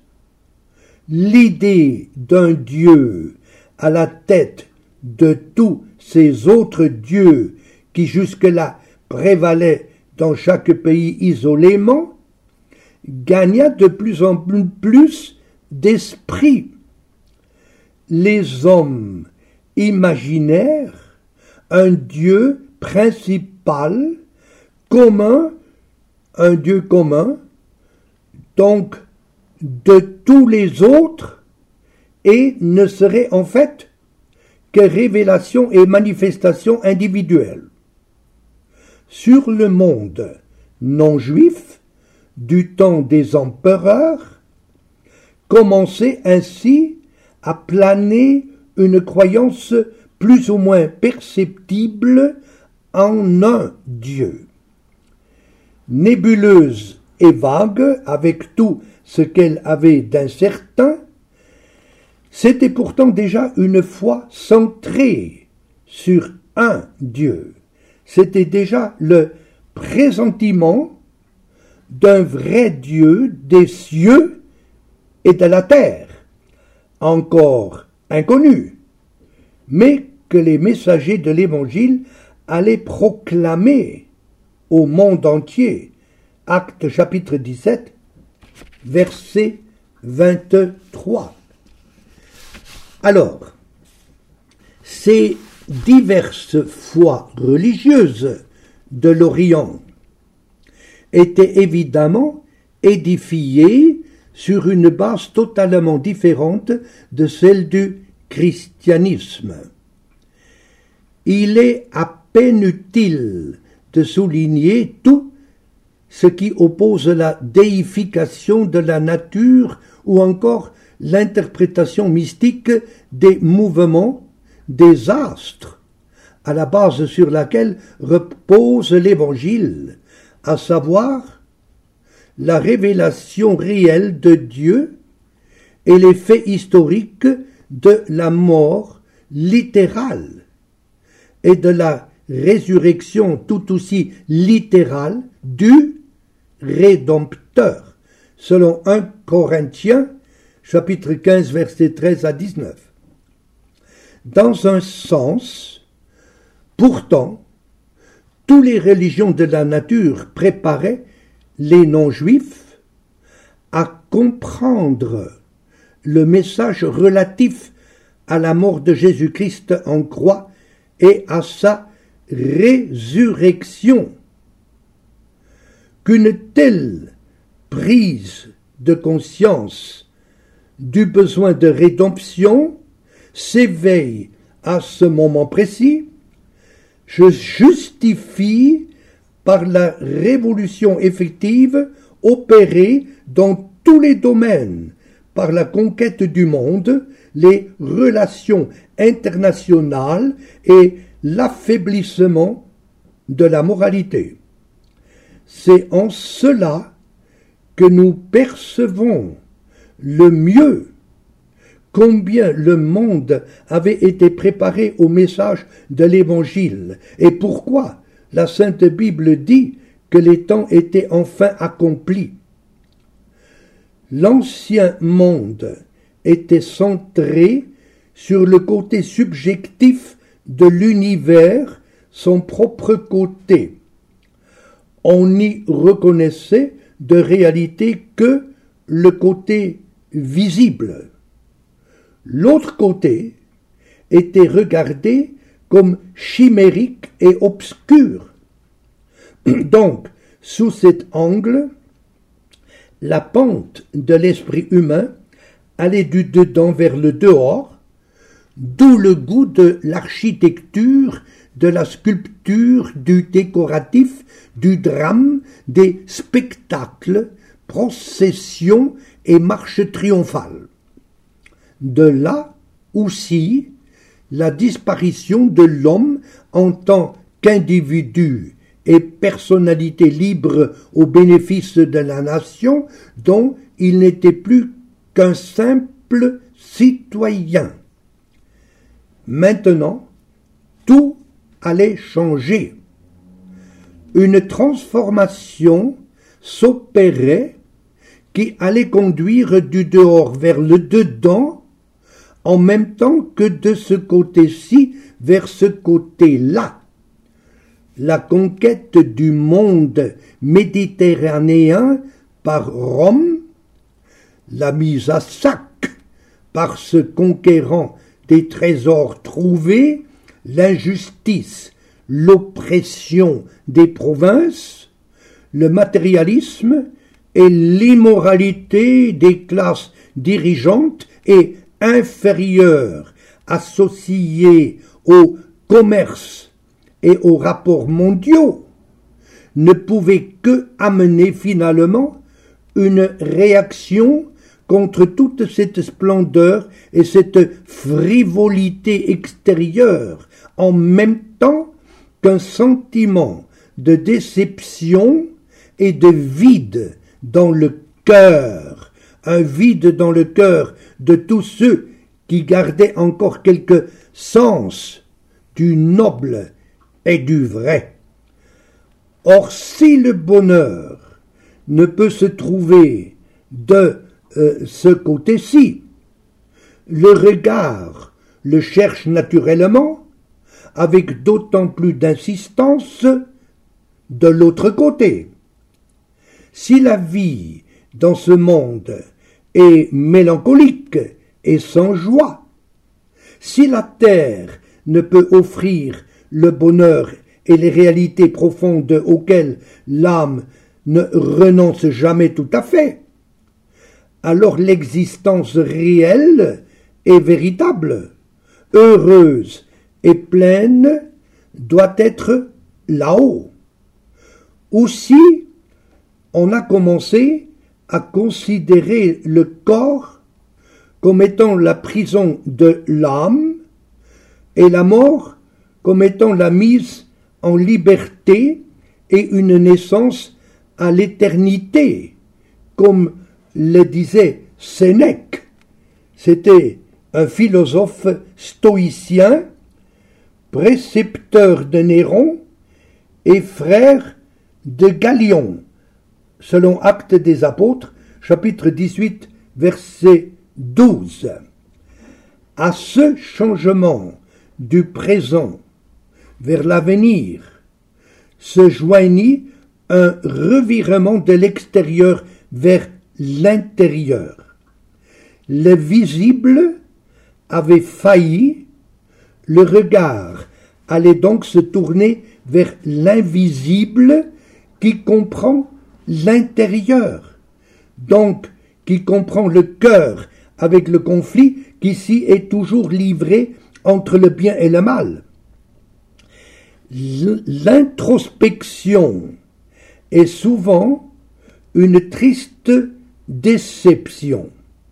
L'idée d'un Dieu à la tête de tous ces autres dieux qui jusque-là prévalaient dans chaque pays isolément gagna de plus en plus d'esprit. Les hommes imaginèrent un Dieu principal, commun, un Dieu commun, donc de tous les autres, et ne serait en fait que révélation et manifestation individuelle. Sur le monde non-juif, du temps des empereurs, commençait ainsi à planer une croyance plus ou moins perceptible en un Dieu. Nébuleuse et vague, avec tout ce qu'elle avait d'incertain, c'était pourtant déjà une foi centrée sur un Dieu. C'était déjà le pressentiment d'un vrai Dieu des cieux et de la terre, encore inconnu, mais que les messagers de l'Évangile allaient proclamer au monde entier. Actes chapitre dix-sept, verset vingt-trois. Alors, ces diverses foi religieuse de l'Orient était évidemment édifiée sur une base totalement différente de celle du christianisme. Il est à peine utile de souligner tout ce qui oppose la déification de la nature ou encore l'interprétation mystique des mouvements des astres, à la base sur laquelle repose l'Évangile, à savoir la révélation réelle de Dieu et les faits historiques de la mort littérale et de la résurrection tout aussi littérale du Rédempteur, selon un Corinthiens, chapitre quinze, versets treize à dix-neuf. Dans un sens, pourtant, toutes les religions de la nature préparaient les non-juifs à comprendre le message relatif à la mort de Jésus-Christ en croix et à sa résurrection. Qu'une telle prise de conscience du besoin de rédemption s'éveille à ce moment précis, je justifie par la révolution effective opérée dans tous les domaines, par la conquête du monde, les relations internationales et l'affaiblissement de la moralité. C'est en cela que nous percevons le mieux combien le monde avait été préparé au message de l'Évangile et pourquoi la Sainte Bible dit que les temps étaient enfin accomplis. L'ancien monde était centré sur le côté subjectif de l'univers, son propre côté. On n'y reconnaissait de réalité que le côté visible. L'autre côté était regardé comme chimérique et obscur. Donc, sous cet angle, la pente de l'esprit humain allait du dedans vers le dehors, d'où le goût de l'architecture, de la sculpture, du décoratif, du drame, des spectacles, processions et marches triomphales. De là aussi la disparition de l'homme en tant qu'individu et personnalité libre au bénéfice de la nation dont il n'était plus qu'un simple citoyen. Maintenant, tout allait changer. Une transformation s'opérait qui allait conduire du dehors vers le dedans, en même temps que de ce côté-ci vers ce côté-là. La conquête du monde méditerranéen par Rome, la mise à sac par ce conquérant des trésors trouvés, l'injustice, l'oppression des provinces, le matérialisme et l'immoralité des classes dirigeantes et inférieures associées au commerce et aux rapports mondiaux ne pouvaient que amener finalement une réaction contre toute cette splendeur et cette frivolité extérieure, en même temps qu'un sentiment de déception et de vide dans le cœur, un vide dans le cœur de tous ceux qui gardaient encore quelque sens du noble et du vrai. Or, si le bonheur ne peut se trouver de euh, ce côté-ci, le regard le cherche naturellement, avec d'autant plus d'insistance, de l'autre côté. Si la vie dans ce monde est mélancolique et sans joie, si la terre ne peut offrir le bonheur et les réalités profondes auxquelles l'âme ne renonce jamais tout à fait, alors l'existence réelle et véritable, heureuse et pleine, doit être là-haut. Aussi, on a commencé à considérer le corps comme étant la prison de l'âme et la mort comme étant la mise en liberté et une naissance à l'éternité, comme le disait Sénèque. C'était un philosophe stoïcien, précepteur de Néron et frère de Galion, selon Actes des Apôtres, chapitre dix-huit, verset douze. À ce changement du présent vers l'avenir se joignit un revirement de l'extérieur vers l'intérieur. Le visible avait failli, le regard allait donc se tourner vers l'invisible qui comprend l'intérieur, donc qui comprend le cœur avec le conflit qu'ici est toujours livré entre le bien et le mal. L'introspection est souvent une triste déception.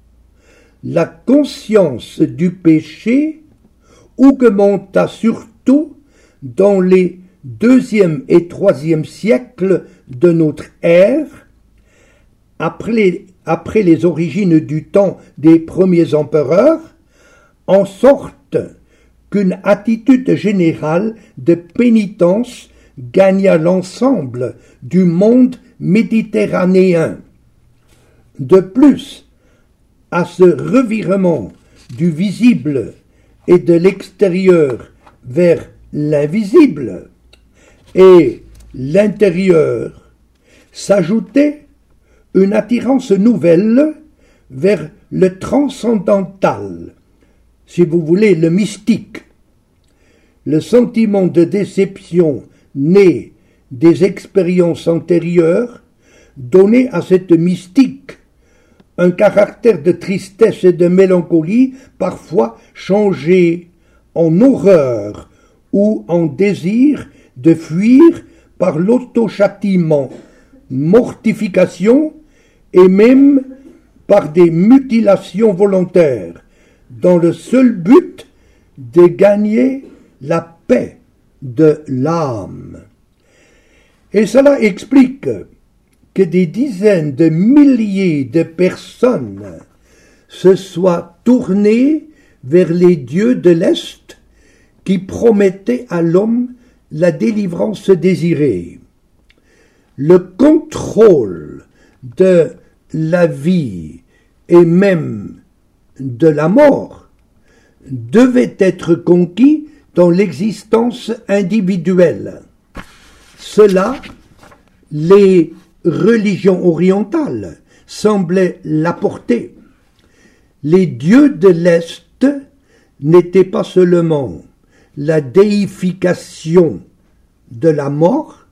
La conscience du péché augmenta surtout dans les deuxième et troisième siècles de notre ère, après les, après les origines du temps des premiers empereurs, en sorte qu'une attitude générale de pénitence gagna l'ensemble du monde méditerranéen. De plus, à ce revirement du visible et de l'extérieur vers l'invisible et l'intérieur, s'ajoutait une attirance nouvelle vers le transcendantal, si vous voulez, le mystique. Le sentiment de déception né des expériences antérieures donnait à cette mystique un caractère de tristesse et de mélancolie parfois changé en horreur ou en désir de fuir par l'auto-châtiment, mortification et même par des mutilations volontaires, dans le seul but de gagner la paix de l'âme. Et cela explique que des dizaines de milliers de personnes se soient tournées vers les dieux de l'Est qui promettaient à l'homme la délivrance désirée. Le contrôle de la vie et même de la mort devait être conquis dans l'existence individuelle. Cela, les religions orientales semblaient l'apporter. Les dieux de l'Est n'étaient pas seulement la déification de la mort,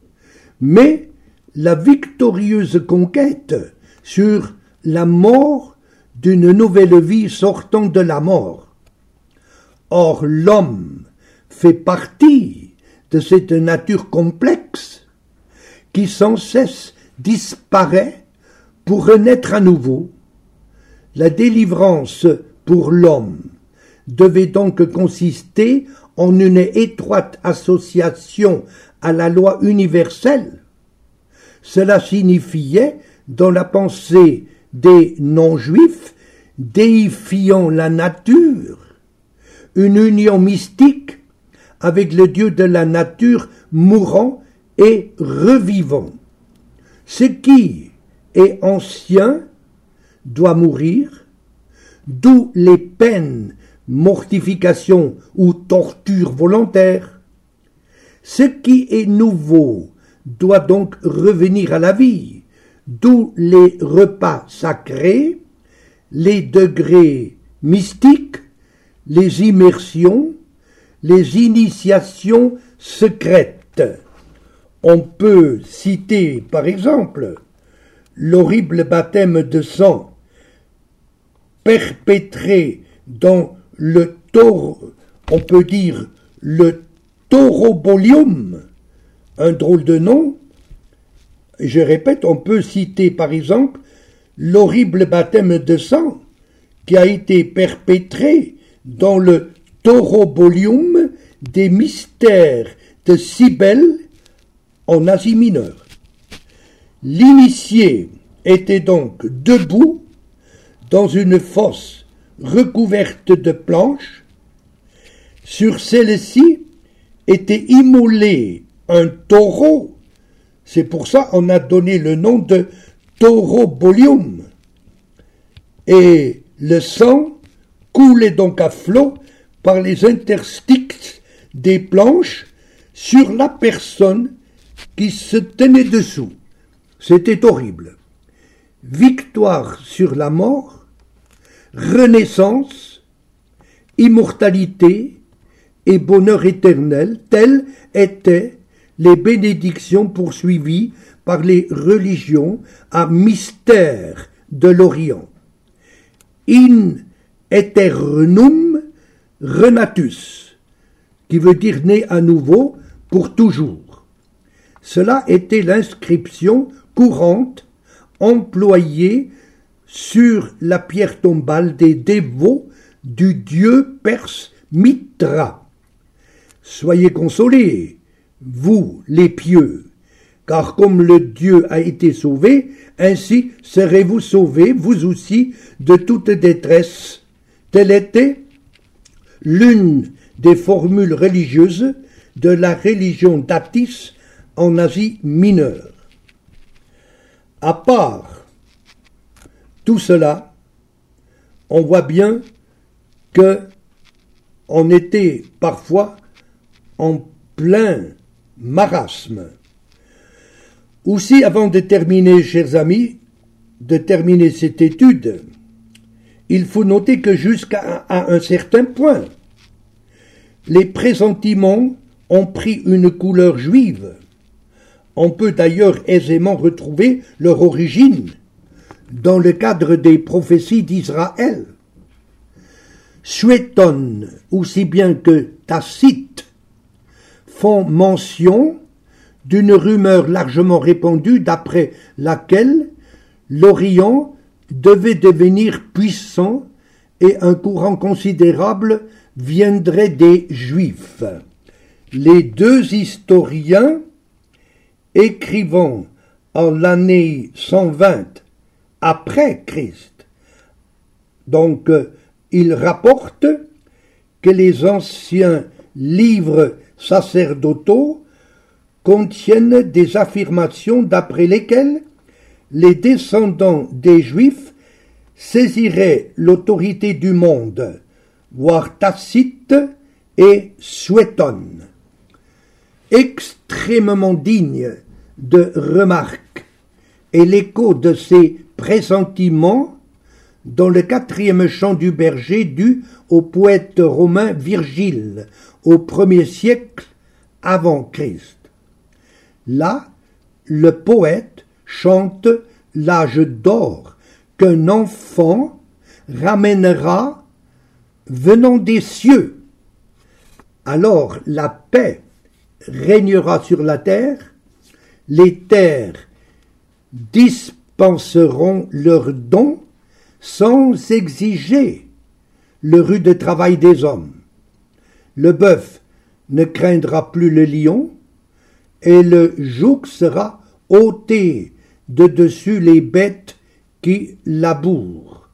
mais la victorieuse conquête sur la mort d'une nouvelle vie sortant de la mort. Or, l'homme fait partie de cette nature complexe qui sans cesse disparaît pour renaître à nouveau. La délivrance pour l'homme devait donc consister en une étroite association à la loi universelle. Cela signifiait, dans la pensée des non-juifs, déifiant la nature, une union mystique avec le Dieu de la nature mourant et revivant. Ce qui est ancien doit mourir, d'où les peines, mortifications ou tortures volontaires. Ce qui est nouveau doit donc revenir à la vie, d'où les repas sacrés, les degrés mystiques, les immersions, les initiations secrètes. On peut citer, par exemple, l'horrible baptême de sang perpétré dans le taureau, on peut dire le taurobolium, un drôle de nom. Je répète, on peut citer par exemple l'horrible baptême de sang qui a été perpétré dans le taurobolium des mystères de Cybèle en Asie mineure. L'initié était donc debout dans une fosse recouverte de planches. Sur celle-ci était immolé un taureau. C'est pour ça qu'on a donné le nom de taurobolium. Et le sang coulait donc à flot par les interstices des planches sur la personne qui se tenait dessous. C'était horrible. Victoire sur la mort, renaissance, immortalité et bonheur éternel, telles étaient les bénédictions poursuivies par les religions à mystère de l'Orient. In aeternum renatus, qui veut dire né à nouveau pour toujours. Cela était l'inscription courante employée sur la pierre tombale des dévots du dieu perse Mitra. Soyez consolés, vous les pieux, car comme le Dieu a été sauvé, ainsi serez-vous sauvés, vous aussi, de toute détresse. Telle était l'une des formules religieuses de la religion d'Attis en Asie mineure. À part tout cela, on voit bien que on était parfois en plein marasme. Aussi, avant de terminer, chers amis, de terminer cette étude, il faut noter que jusqu'à un certain point, les pressentiments ont pris une couleur juive. On peut d'ailleurs aisément retrouver leur origine dans le cadre des prophéties d'Israël. Suétone, aussi bien que Tacite, font mention d'une rumeur largement répandue d'après laquelle l'Orient devait devenir puissant et un courant considérable viendrait des Juifs. Les deux historiens, écrivant en l'année cent vingt après Christ, donc ils rapportent que les anciens livres sacerdotaux contiennent des affirmations d'après lesquelles les descendants des Juifs saisiraient l'autorité du monde, voire Tacite et Suétone. Extrêmement digne de remarque est l'écho de ces pressentiments dans le quatrième chant du berger dû au poète romain Virgile au premier siècle avant Christ. Là, le poète chante l'âge d'or qu'un enfant ramènera venant des cieux. Alors la paix régnera sur la terre, les terres dispenseront leurs dons sans exiger le rude travail des hommes. Le bœuf ne craindra plus le lion, et le joug sera ôté de dessus les bêtes qui labourent.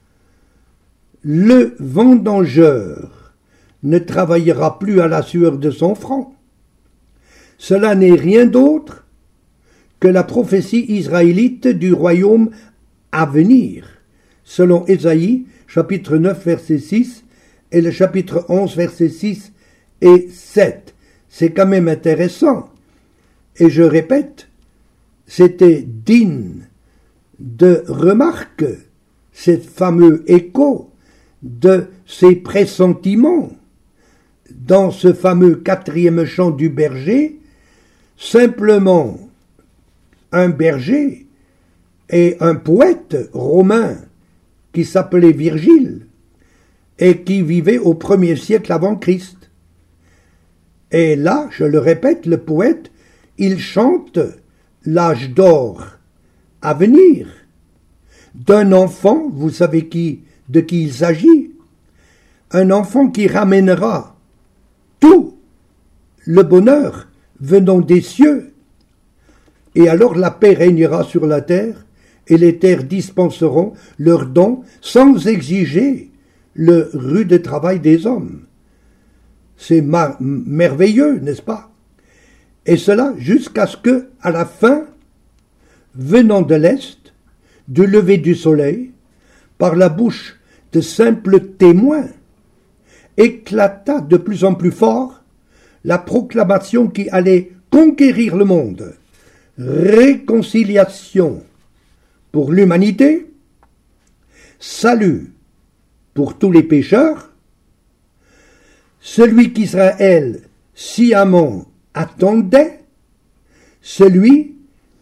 Le vendangeur ne travaillera plus à la sueur de son front. Cela n'est rien d'autre que la prophétie israélite du royaume à venir, selon Ésaïe, chapitre neuf, verset six, et le chapitre onze, verset six et sept. C'est quand même intéressant. Et je répète, c'était digne de remarque, ce fameux écho de ces pressentiments dans ce fameux quatrième chant du berger. Simplement un berger et un poète romain qui s'appelait Virgile et qui vivait au premier siècle avant Christ. Et là, je le répète, le poète, il chante l'âge d'or à venir d'un enfant, vous savez qui, de qui il s'agit, un enfant qui ramènera tout le bonheur venant des cieux, et alors la paix régnera sur la terre, et les terres dispenseront leurs dons sans exiger le rude travail des hommes. C'est ma- merveilleux, n'est-ce pas? Et cela jusqu'à ce que, à la fin, venant de l'Est, du lever du soleil, par la bouche de simples témoins, éclata de plus en plus fort la proclamation qui allait conquérir le monde. Réconciliation pour l'humanité, salut pour tous les pécheurs, celui qu'Israël sciemment attendait, celui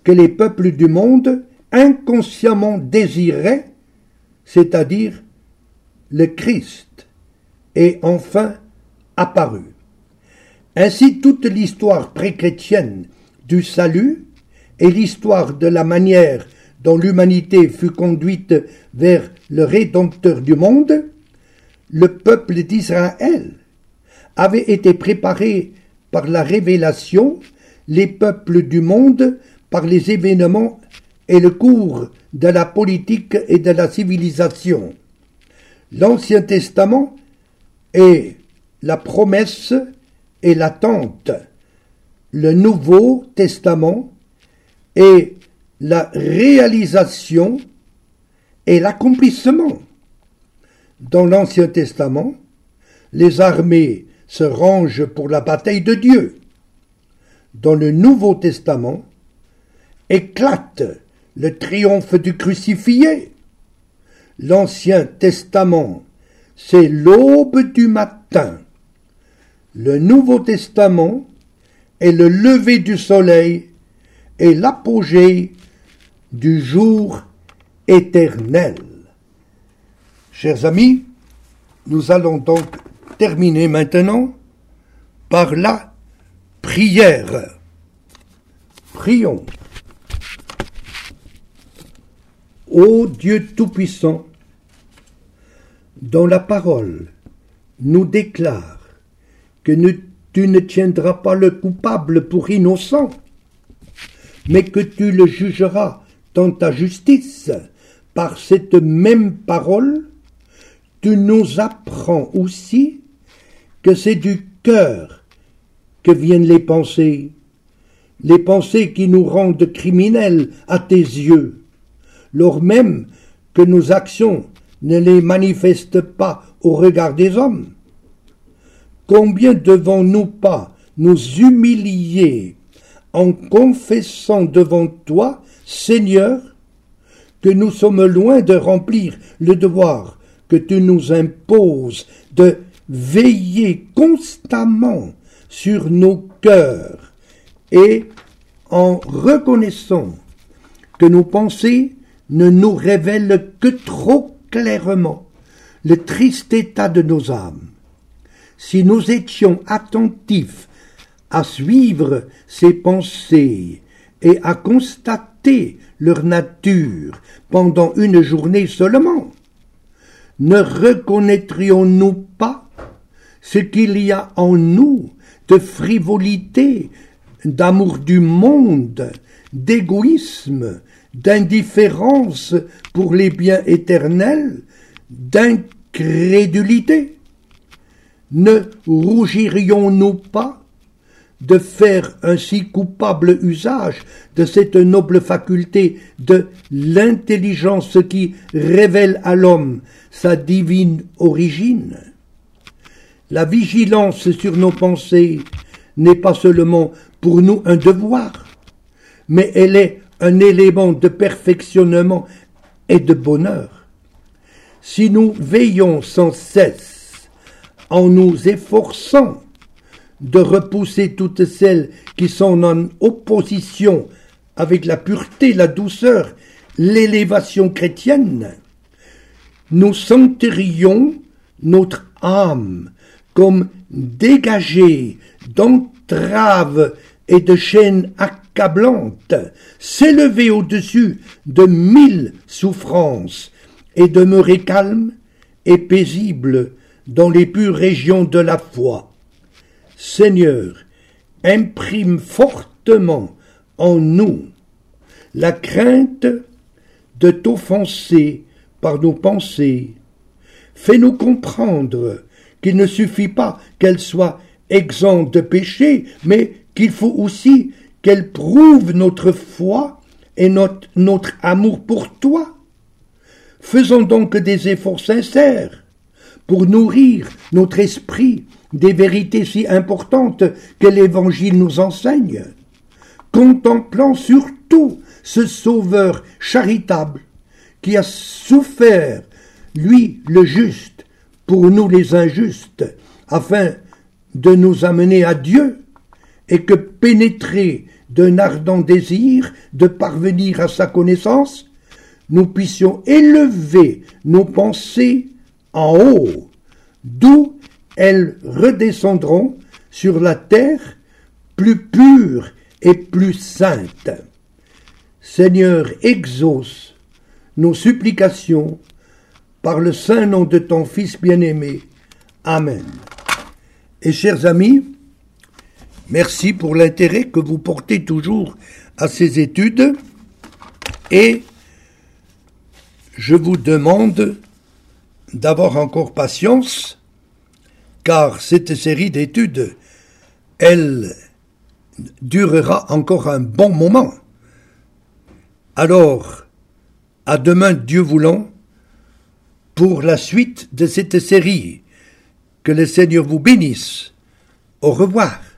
que les peuples du monde inconsciemment désiraient, c'est-à-dire le Christ, est enfin apparu. Ainsi, toute l'histoire pré-chrétienne du salut et l'histoire de la manière dont l'humanité fut conduite vers le Rédempteur du monde, le peuple d'Israël avait été préparé par la révélation, les peuples du monde par les événements et le cours de la politique et de la civilisation. L'Ancien Testament est la promesse et l'attente. Le Nouveau Testament est la réalisation et l'accomplissement. Dans l'Ancien Testament, les armées se rangent pour la bataille de Dieu. Dans le Nouveau Testament, éclate le triomphe du crucifié. L'Ancien Testament, c'est l'aube du matin. Le Nouveau Testament est le lever du soleil et l'apogée du jour éternel. Chers amis, nous allons donc terminer maintenant par la prière. Prions. Ô Dieu Tout-Puissant, dont la parole nous déclare que ne, tu ne tiendras pas le coupable pour innocent, mais que tu le jugeras dans ta justice, par cette même parole, tu nous apprends aussi que c'est du cœur que viennent les pensées, les pensées qui nous rendent criminels à tes yeux, lors même que nos actions ne les manifestent pas au regard des hommes. Combien devons-nous pas nous humilier en confessant devant toi, Seigneur, que nous sommes loin de remplir le devoir que tu nous imposes de veiller constamment sur nos cœurs et en reconnaissant que nos pensées ne nous révèlent que trop clairement le triste état de nos âmes. Si nous étions attentifs à suivre ces pensées et à constater leur nature pendant une journée seulement, ne reconnaîtrions-nous pas ce qu'il y a en nous de frivolité, d'amour du monde, d'égoïsme, d'indifférence pour les biens éternels, d'incrédulité? Ne rougirions-nous pas de faire un si coupable usage de cette noble faculté de l'intelligence qui révèle à l'homme sa divine origine? La vigilance sur nos pensées n'est pas seulement pour nous un devoir, mais elle est un élément de perfectionnement et de bonheur. Si nous veillons sans cesse, en nous efforçant de repousser toutes celles qui sont en opposition avec la pureté, la douceur, l'élévation chrétienne, nous senterions notre âme comme dégagée d'entraves et de chaînes accablantes, s'élever au-dessus de mille souffrances et demeurer calme et paisible dans les pures régions de la foi. Seigneur, imprime fortement en nous la crainte de t'offenser par nos pensées. Fais-nous comprendre qu'il ne suffit pas qu'elles soient exemptes de péché, mais qu'il faut aussi qu'elles prouvent notre foi et notre, notre amour pour toi. Faisons donc des efforts sincères pour nourrir notre esprit des vérités si importantes que l'Évangile nous enseigne, contemplant surtout ce Sauveur charitable qui a souffert, lui le juste, pour nous les injustes, afin de nous amener à Dieu, et que pénétrés d'un ardent désir de parvenir à sa connaissance, nous puissions élever nos pensées en haut, d'où elles redescendront sur la terre plus pure et plus sainte. Seigneur, exauce nos supplications par le saint nom de ton Fils bien-aimé. Amen. Et chers amis, merci pour l'intérêt que vous portez toujours à ces études et je vous demande d'avoir encore patience car cette série d'études, elle durera encore un bon moment. Alors, à demain Dieu voulant, pour la suite de cette série. Que le Seigneur vous bénisse. Au revoir.